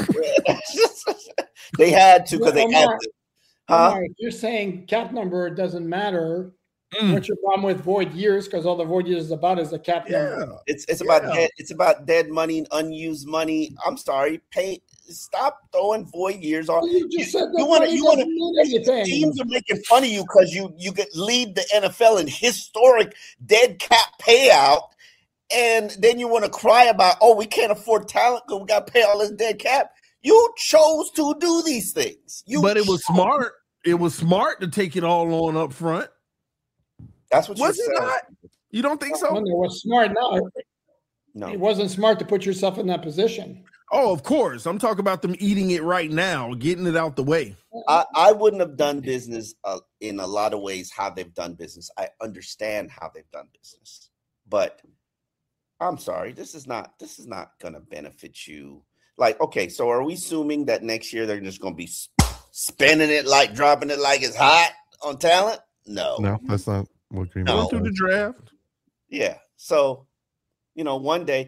They had to because they had to. Huh? You're saying cap number doesn't matter. What's your problem with void years? Because all the void years is about is the cap number. It's about dead money and unused money. I'm sorry. Stop throwing void years on. You just said that teams are making fun of you because you lead the NFL in historic dead cap payout, and then you want to cry about, we can't afford talent because we got to pay all this dead cap. You chose to do these things. But it was smart. It was smart to take it all on up front. That's what was it not? You don't think so? No, it was smart. No, it wasn't smart to put yourself in that position. Oh, of course. I'm talking about them eating it right now, getting it out the way. I wouldn't have done business in a lot of ways how they've done business. I understand how they've done business, but I'm sorry, this is not going to benefit you. Like, okay, so are we assuming that next year they're just going to be spending it like dropping it like it's hot on talent? No, that's not. Going through the draft. Yeah. So, one day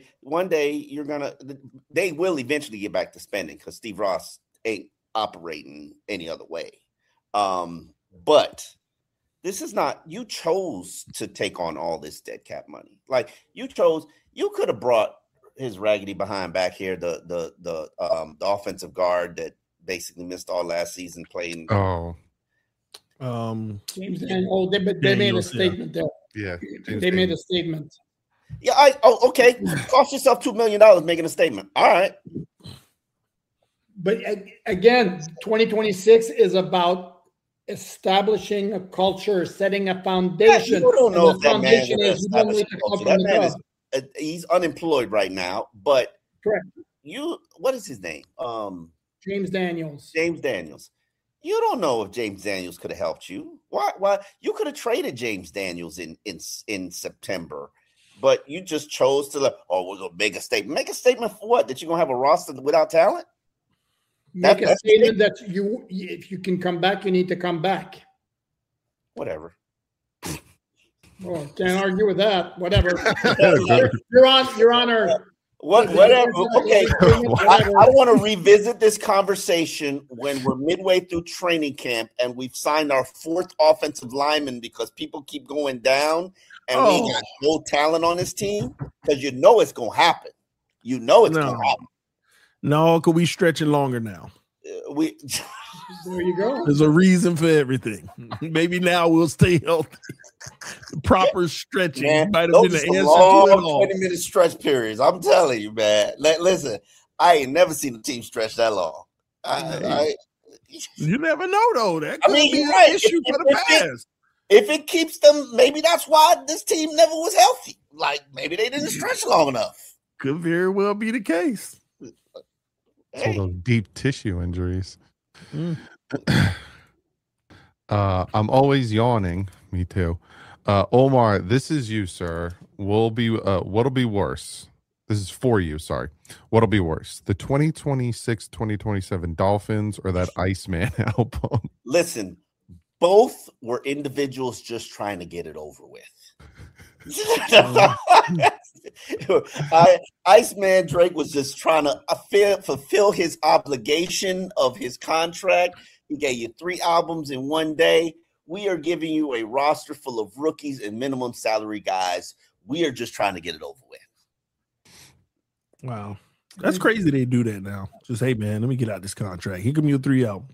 they will eventually get back to spending because Steve Ross ain't operating any other way. But this is not, you chose to take on all this dead cap money. Like you could have brought his raggedy behind back here, the offensive guard that basically missed all last season playing. James Daniels. They made a statement there. Yeah, they made a statement. Yeah, okay. Cost yourself $2 million making a statement. All right. But again, 2026 is about establishing a culture, setting a foundation. You don't know if that foundation is he's unemployed right now, but correct. What is his name? James Daniels. James Daniels. You don't know if James Daniels could have helped you. Why? You could have traded James Daniels in September, but you just chose to we're gonna make a statement. Make a statement for what? That you're gonna have a roster without talent? Make a statement that if you can come back, you need to come back. Whatever. Oh, can't argue with that. Whatever. Your Honor. Whatever. Okay. I don't want to revisit this conversation when we're midway through training camp and we've signed our 4th offensive lineman because people keep going down and we got no talent on this team, because you know it's going to happen. You know it's going to happen. No, because we stretching longer now. There you go. There's a reason for everything. Maybe now we'll stay healthy. Proper stretching. Man, might have those been the are answer long to it all. 20-minute stretch periods. I'm telling you, man. Listen, I ain't never seen a team stretch that long. You never know, though. That could be an right. issue for the past. If it keeps them, maybe that's why this team never was healthy. Like, maybe they didn't stretch long enough. Could very well be the case. All those deep tissue injuries. I'm always yawning. Me too. Omar, this is you, sir. What'll be worse? This is for you, sorry. What'll be worse? The 2026-2027 Dolphins or that Iceman album? Listen, both were individuals just trying to get it over with. Iceman Drake was just trying to fulfill his obligation of his contract. He gave you 3 albums in one day. We are giving you a roster full of rookies and minimum salary guys. We are just trying to get it over with. Wow. That's crazy they do that now. Just, hey, man, let me get out this contract. Here come your 3 albums.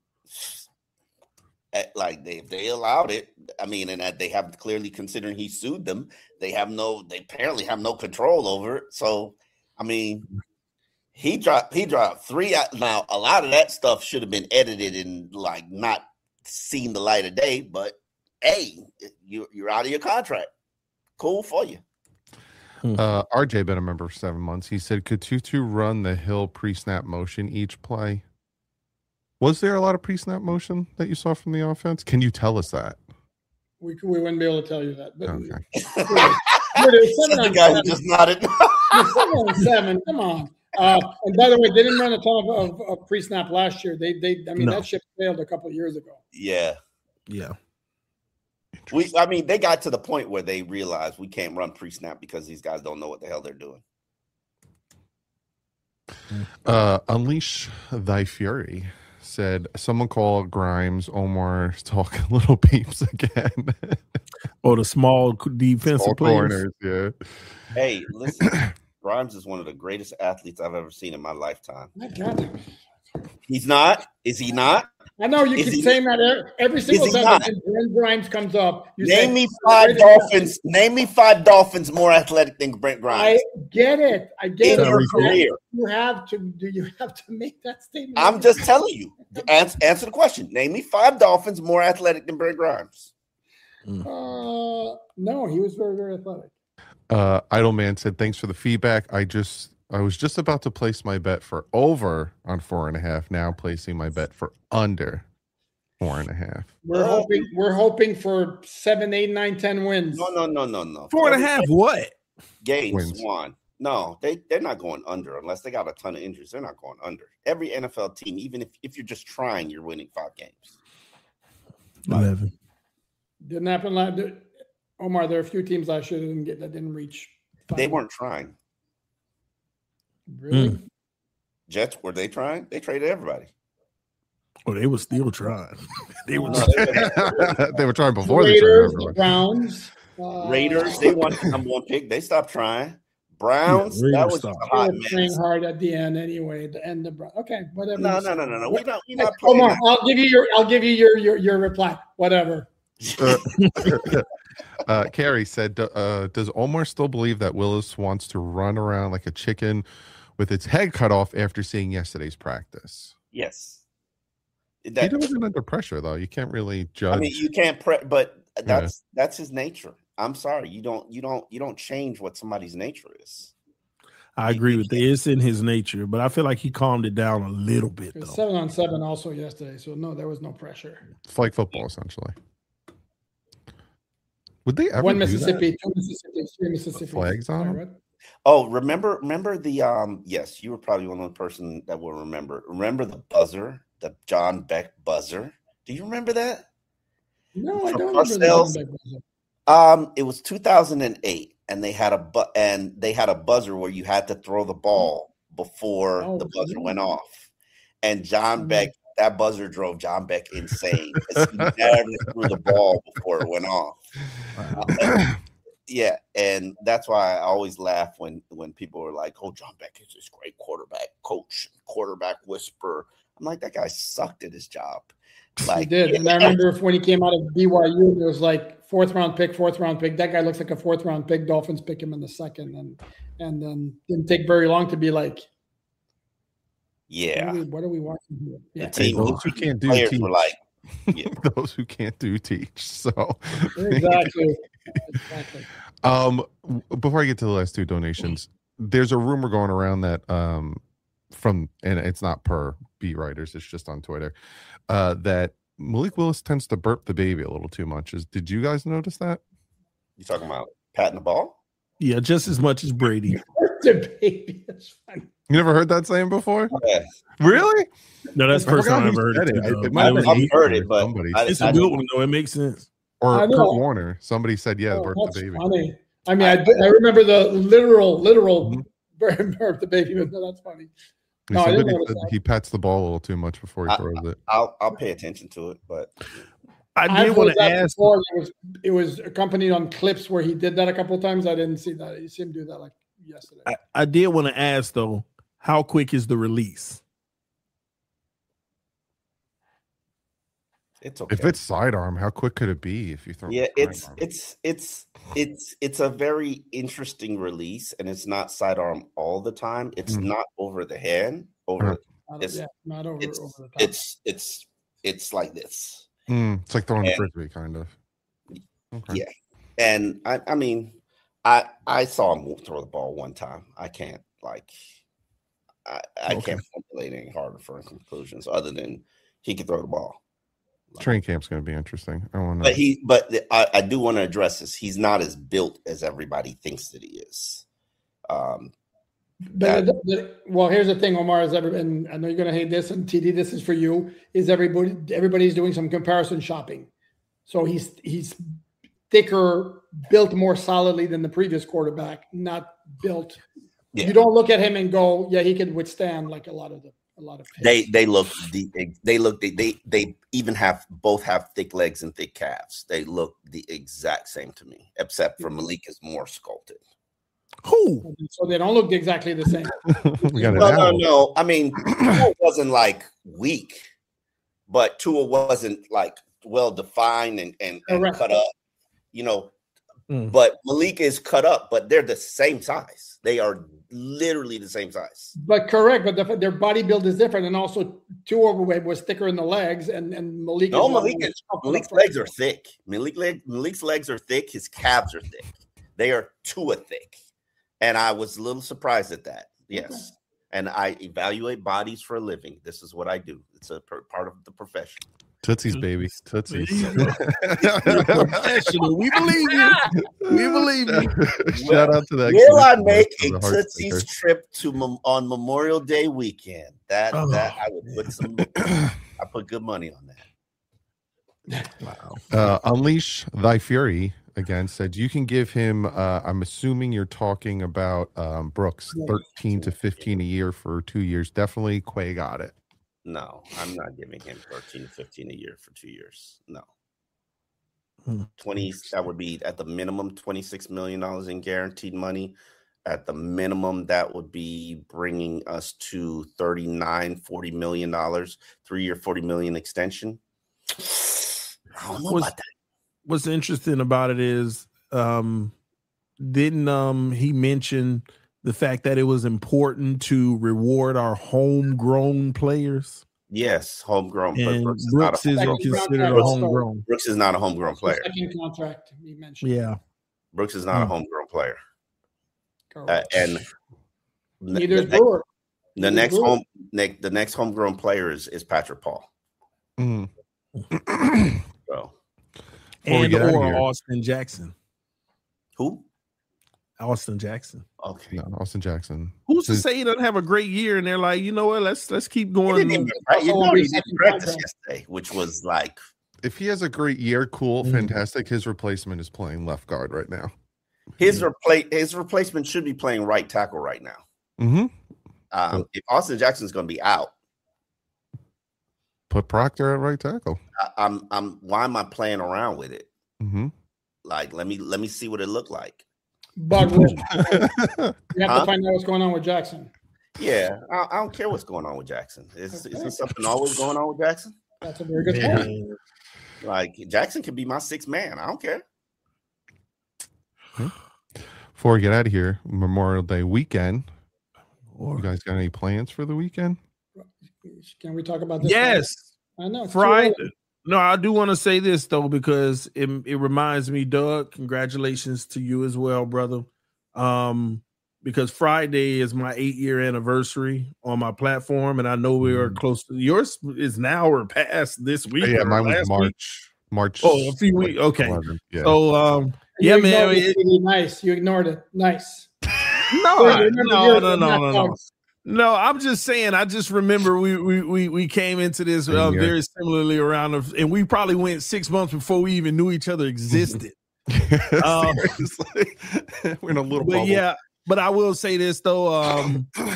Like they allowed it. I mean, and that they have clearly, considering he sued them, they apparently have no control over it. So, I mean, he dropped 3. Now, a lot of that stuff should have been edited and like not seen the light of day. But hey, you're out of your contract. Cool for you. RJ been a member for 7 months. He said, could Tutu run the Hill pre-snap motion each play? Was there a lot of pre-snap motion that you saw from the offense? Can you tell us that? We wouldn't be able to tell you that. But okay. The guy just nodded. 7. Come on. And by the way, they didn't run a ton of pre-snap last year. That ship failed a couple of years ago. Yeah. They got to the point where they realized we can't run pre-snap because these guys don't know what the hell they're doing. Unleash Thy Fury said, someone call Grimes. Omar talking little peeps again. The small defensive players. Yeah. Hey, listen, Grimes is one of the greatest athletes I've ever seen in my lifetime. My God. He's not? Is he not? I know you keep saying that every single time when Grimes comes up. Name me 5 Dolphins. Name me 5 Dolphins more athletic than Brent Grimes. I get it. In your career. Do you have to make that statement? I'm just telling you. Answer the question. Name me 5 Dolphins more athletic than Brent Grimes. No, he was very, very athletic. Idleman said, thanks for the feedback. I was just about to place my bet for over on 4.5. Now placing my bet for under 4.5. We're hoping for 7, 8, 9, 10 wins. No. 4.5 what? Games won. No, they're not going under unless they got a ton of injuries. They're not going under. Every NFL team, even if you're just trying, you're winning 5 games. 11. Didn't happen last. Omar, there are a few teams last year that didn't reach 5. They weren't trying. Really? Jets, were they trying? They traded everybody. They were still trying. They were trying before Raiders, they traded Browns. Raiders, they won the number 1 pick. They stopped trying. Browns, that was just a hot mess. Playing hard at the end anyway. The end of okay, whatever. No. We're not playing. Omar, I'll give you your reply. Whatever. Carrie said, does Omar still believe that Willis wants to run around like a chicken with its head cut off after seeing yesterday's practice? Yes. He wasn't under pressure, though. You can't really judge. I mean, you can't but that's his nature. I'm sorry. You don't change what somebody's nature is. I agree with that. It's in his nature, but I feel like he calmed it down a little bit. It was though. 7-on-7 also yesterday, so no, there was no pressure. Flag football, essentially. Would they ever One do Mississippi, that? 2 Mississippi, 3 Mississippi. Flags on them? Right? Oh, remember the yes, you were probably one of the person that will remember. Remember the buzzer, the John Beck buzzer? Do you remember that? No, I From don't remember the Parcells? John Beck buzzer. It was 2008, and they had a buzzer where you had to throw the ball before the buzzer went off. And John Beck, that buzzer drove John Beck insane because he never threw the ball before it went off. Yeah, and that's why I always laugh when people are like, "Oh, John Beck is this great quarterback coach, quarterback whisperer." I'm like, that guy sucked at his job. Like, he did, and I remember when he came out of BYU, there was like fourth round pick. That guy looks like a 4th round pick. Dolphins pick him in the 2nd, and then didn't take very long to be like, yeah, what are we watching here? Yeah. Those who can't do teach. Were like, yeah. Those who can't do teach. So Exactly. Before I get to the last 2 donations, there's a rumor going around that and it's not per beat writers, it's just on Twitter, that Malik Willis tends to burp the baby a little too much. Did you guys notice that? You talking about patting the ball? Yeah, just as much as Brady. The baby, that's funny. You never heard that saying before? Yeah. Really? No, that's the first time I've heard it. I've heard it, but it's a good one though. It makes sense. Or Kurt Warner. Somebody said, "Yeah, burp the baby." Funny. I mean, I remember the literal burp the baby. But no, that's funny. No, I didn't notice that. He pats the ball a little too much before he throws it. I'll pay attention to it, but I did want to ask. It was accompanied on clips where he did that a couple of times. I didn't see that. You see him do that like yesterday. I did want to ask though, how quick is the release? It's okay. If it's sidearm, how quick could it be if you throw? Yeah, it's a very interesting release, and it's not sidearm all the time. It's not over the hand. Not over the top. It's like this. It's like throwing a frisbee, kind of. Okay. Yeah, and I mean, I saw him throw the ball one time. I can't can't formulate any harder for conclusions other than he can throw the ball. Training camp's going to be interesting. I do want to address this. He's not as built as everybody thinks that he is. Well, here's the thing, Omar. And I know you're going to hate this, and TD, this is for you. Is everybody's doing some comparison shopping? So he's thicker, built more solidly than the previous quarterback. Not built. Yeah. You don't look at him and go, yeah, he could withstand like a lot of they even both have thick legs and thick calves. They look the exact same to me, except for Malik is more sculpted. Who? So they don't look exactly the same. No. I mean, Tua wasn't like weak, but Tua wasn't like well defined and cut up. But Malik is cut up, but they're the same size. They are literally the same size. But correct, but their body build is different, and also Tua was thicker in the legs, and Malik. No, Malik's legs are thick. Malik's legs are thick. His calves are thick. They are Tua thick, and I was a little surprised at that. Yes, okay. And I evaluate bodies for a living. This is what I do. It's a part of the profession. Tootsies, babies. Tootsies. Professional. We believe you. We believe you. Shout out to that. Will I make a Tootsies trip on Memorial Day weekend? That I would put I put good money on that. Wow. Unleash Thy Fury again said you can give him. I'm assuming you're talking about Brooks, 13 to 15 a year for 2 years. Definitely, Quay got it. No, I'm not giving him 13 to 15 a year for 2 years. No. 20, that would be at the minimum $26 million in guaranteed money. At the minimum, that would be bringing us to $40 million, 3-year, $40 million extension. I don't know about that. What's interesting about it is, didn't he mention the fact that it was important to reward our homegrown players? Yes, homegrown. And Brooks isn't considered a homegrown. Brooks is not a homegrown player. Second contract you mentioned. Yeah. Brooks is not a homegrown player. And Neither is Brewer. The next homegrown player is Patrick Paul. Mm. So, and or Austin Jackson. Who? Austin Jackson. Okay. No, Austin Jackson. Who's to say he doesn't have a great year? And they're like, you know what? Let's keep going. He didn't practice yesterday, which was like, if he has a great year, cool, fantastic. His replacement is playing left guard right now. His replacement should be playing right tackle right now. Mm-hmm. If Austin Jackson's going to be out, put Proctor at right tackle. Why am I playing around with it? Mm-hmm. Like, let me see what it looked like. But you have to find out what's going on with Jackson. Yeah, I don't care what's going on with Jackson. Isn't something always going on with Jackson? That's a very good point. Like, Jackson could be my sixth man. I don't care. Before we get out of here, Memorial Day weekend. You guys got any plans for the weekend? Can we talk about this? Yes. I know. Friday. No, I do want to say this though, because it reminds me, Doug, congratulations to you as well, brother. Because Friday is my 8-year anniversary on my platform, and I know we are close to yours is now or past this week. Yeah, mine was March. Oh, a few weeks. Okay. 11, yeah. So yeah, man. Nice. You ignored it. Nice. No. No, I'm just saying. I just remember we came into this very similarly around, and we probably went 6 months before we even knew each other existed. Seriously, we're in a little bubble. Yeah, but I will say this though,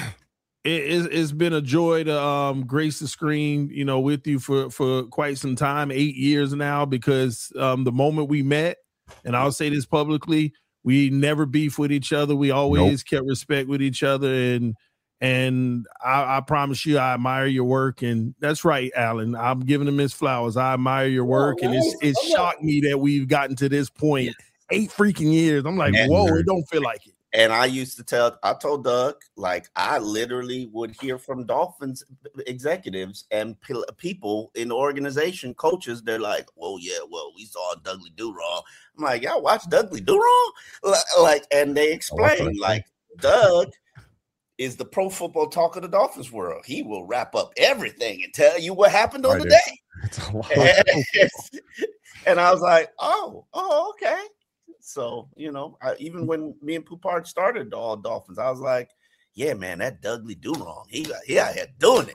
it's been a joy to grace the screen, with you for quite some time, 8 years now. Because the moment we met, and I'll say this publicly, we never beefed with each other. We always kept respect with each other, and I promise you, I admire your work. And that's right, Alan. I'm giving him his flowers. I admire your work, and it's shocked me that we've gotten to this point. 8 freaking years. I'm like, whoa, it don't feel like it. And I told Doug, like, I literally would hear from Dolphins executives and people in the organization, coaches. They're like, we saw Dudley do wrong. I'm like, y'all watch Dudley do wrong? Like, and they explain, like, Doug is the pro football talk of the Dolphins world. He will wrap up everything and tell you what happened on the day. It's a lot. And I was like, oh, okay. So, even when me and Poupard started all Dolphins, I was like, yeah, man, that Dudley do wrong. He out here doing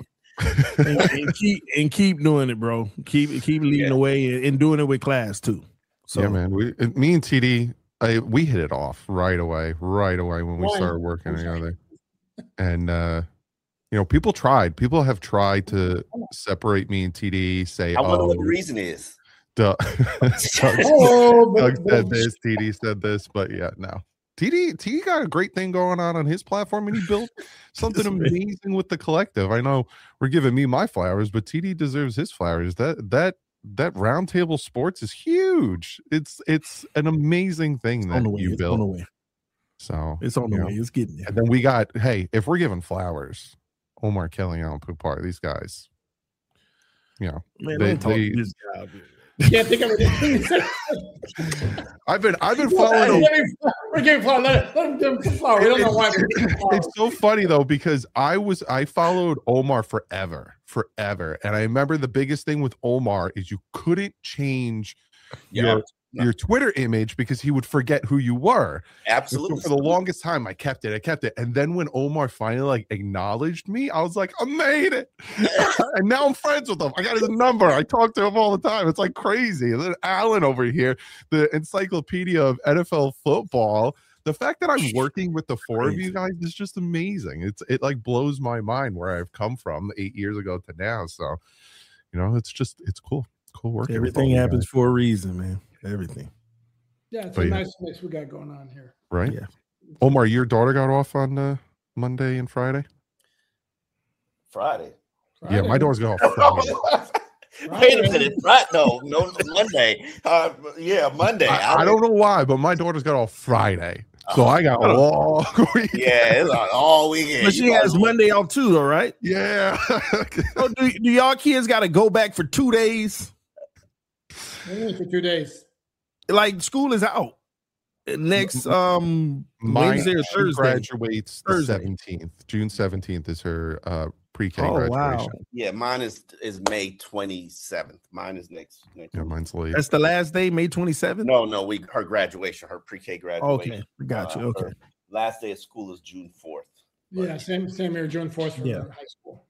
it. and keep doing it, bro. Keep leading the way and doing it with class too. So yeah, man. Me and TD, we hit it off right away when we started working together. And people have tried to separate me and TD, say, I wonder what the reason is. Doug said this, TD said this, but yeah, no. TD got a great thing going on his platform, and he built something amazing with the collective. I know we're giving me my flowers, but TD deserves his flowers. That Roundtable Sports is huge. It's an amazing thing that you built. So it's on the way. It's getting there. And then we got, if we're giving flowers, Omar Kelly, Alan Poupard, these guys, man, they this guy, can't think of it. I've been following. We're giving flowers. Let him give him flowers. We don't know why. It's so funny though, because I followed Omar forever, and I remember the biggest thing with Omar is you couldn't change your Twitter image because he would forget who you were. Absolutely. So for the longest time, I kept it. And then when Omar finally acknowledged me, I was like, I made it. And now I'm friends with him. I got his number. I talk to him all the time. It's like crazy. And then Alan over here, the encyclopedia of NFL football. The fact that I'm working with the four of you guys is just amazing. It blows my mind where I've come from 8 years ago to now. So, it's cool. Cool work. Everything happens for a reason, man. Everything. Yeah, it's a nice mix we got going on here. Right? Yeah. Omar, your daughter got off on Monday and Friday? Friday. Yeah, my daughter's got off Friday. Wait a minute. No, Monday. Monday. I don't know why, but my daughter's got off Friday. So I got a long weekend. Yeah, it's all weekend. But she has Monday off too, though, right? Yeah. So do y'all kids got to go back for 2 days? For 2 days. Like school is out. next Mine, Wednesday or she Thursday? graduates the Thursday. 17th. June 17th is her pre-K Oh, graduation. wow. Yeah, mine is May 27th. Mine is next. Yeah, mine's late. That's the last day, May 27th? No, her graduation, her pre-K graduation. Okay, got you. Okay. Last day of school is June 4th. Yeah, same here, June 4th for Yeah. high school.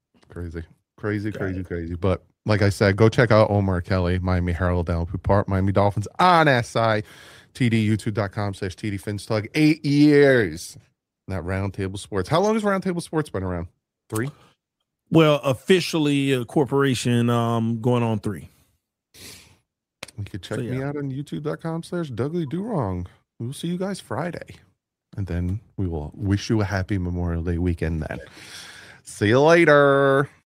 Crazy. But like I said, go check out Omar Kelly, Miami Herald, Alpu Park, Miami Dolphins on SI, TD, youtube.com/TD Finstug. 8 years. That Roundtable Sports. How long has Roundtable Sports been around? 3? Well, officially a corporation, going on 3. You can check me out on youtube.com/DudleyDoWrong. We'll see you guys Friday. And then we will wish you a happy Memorial Day weekend then. See you later.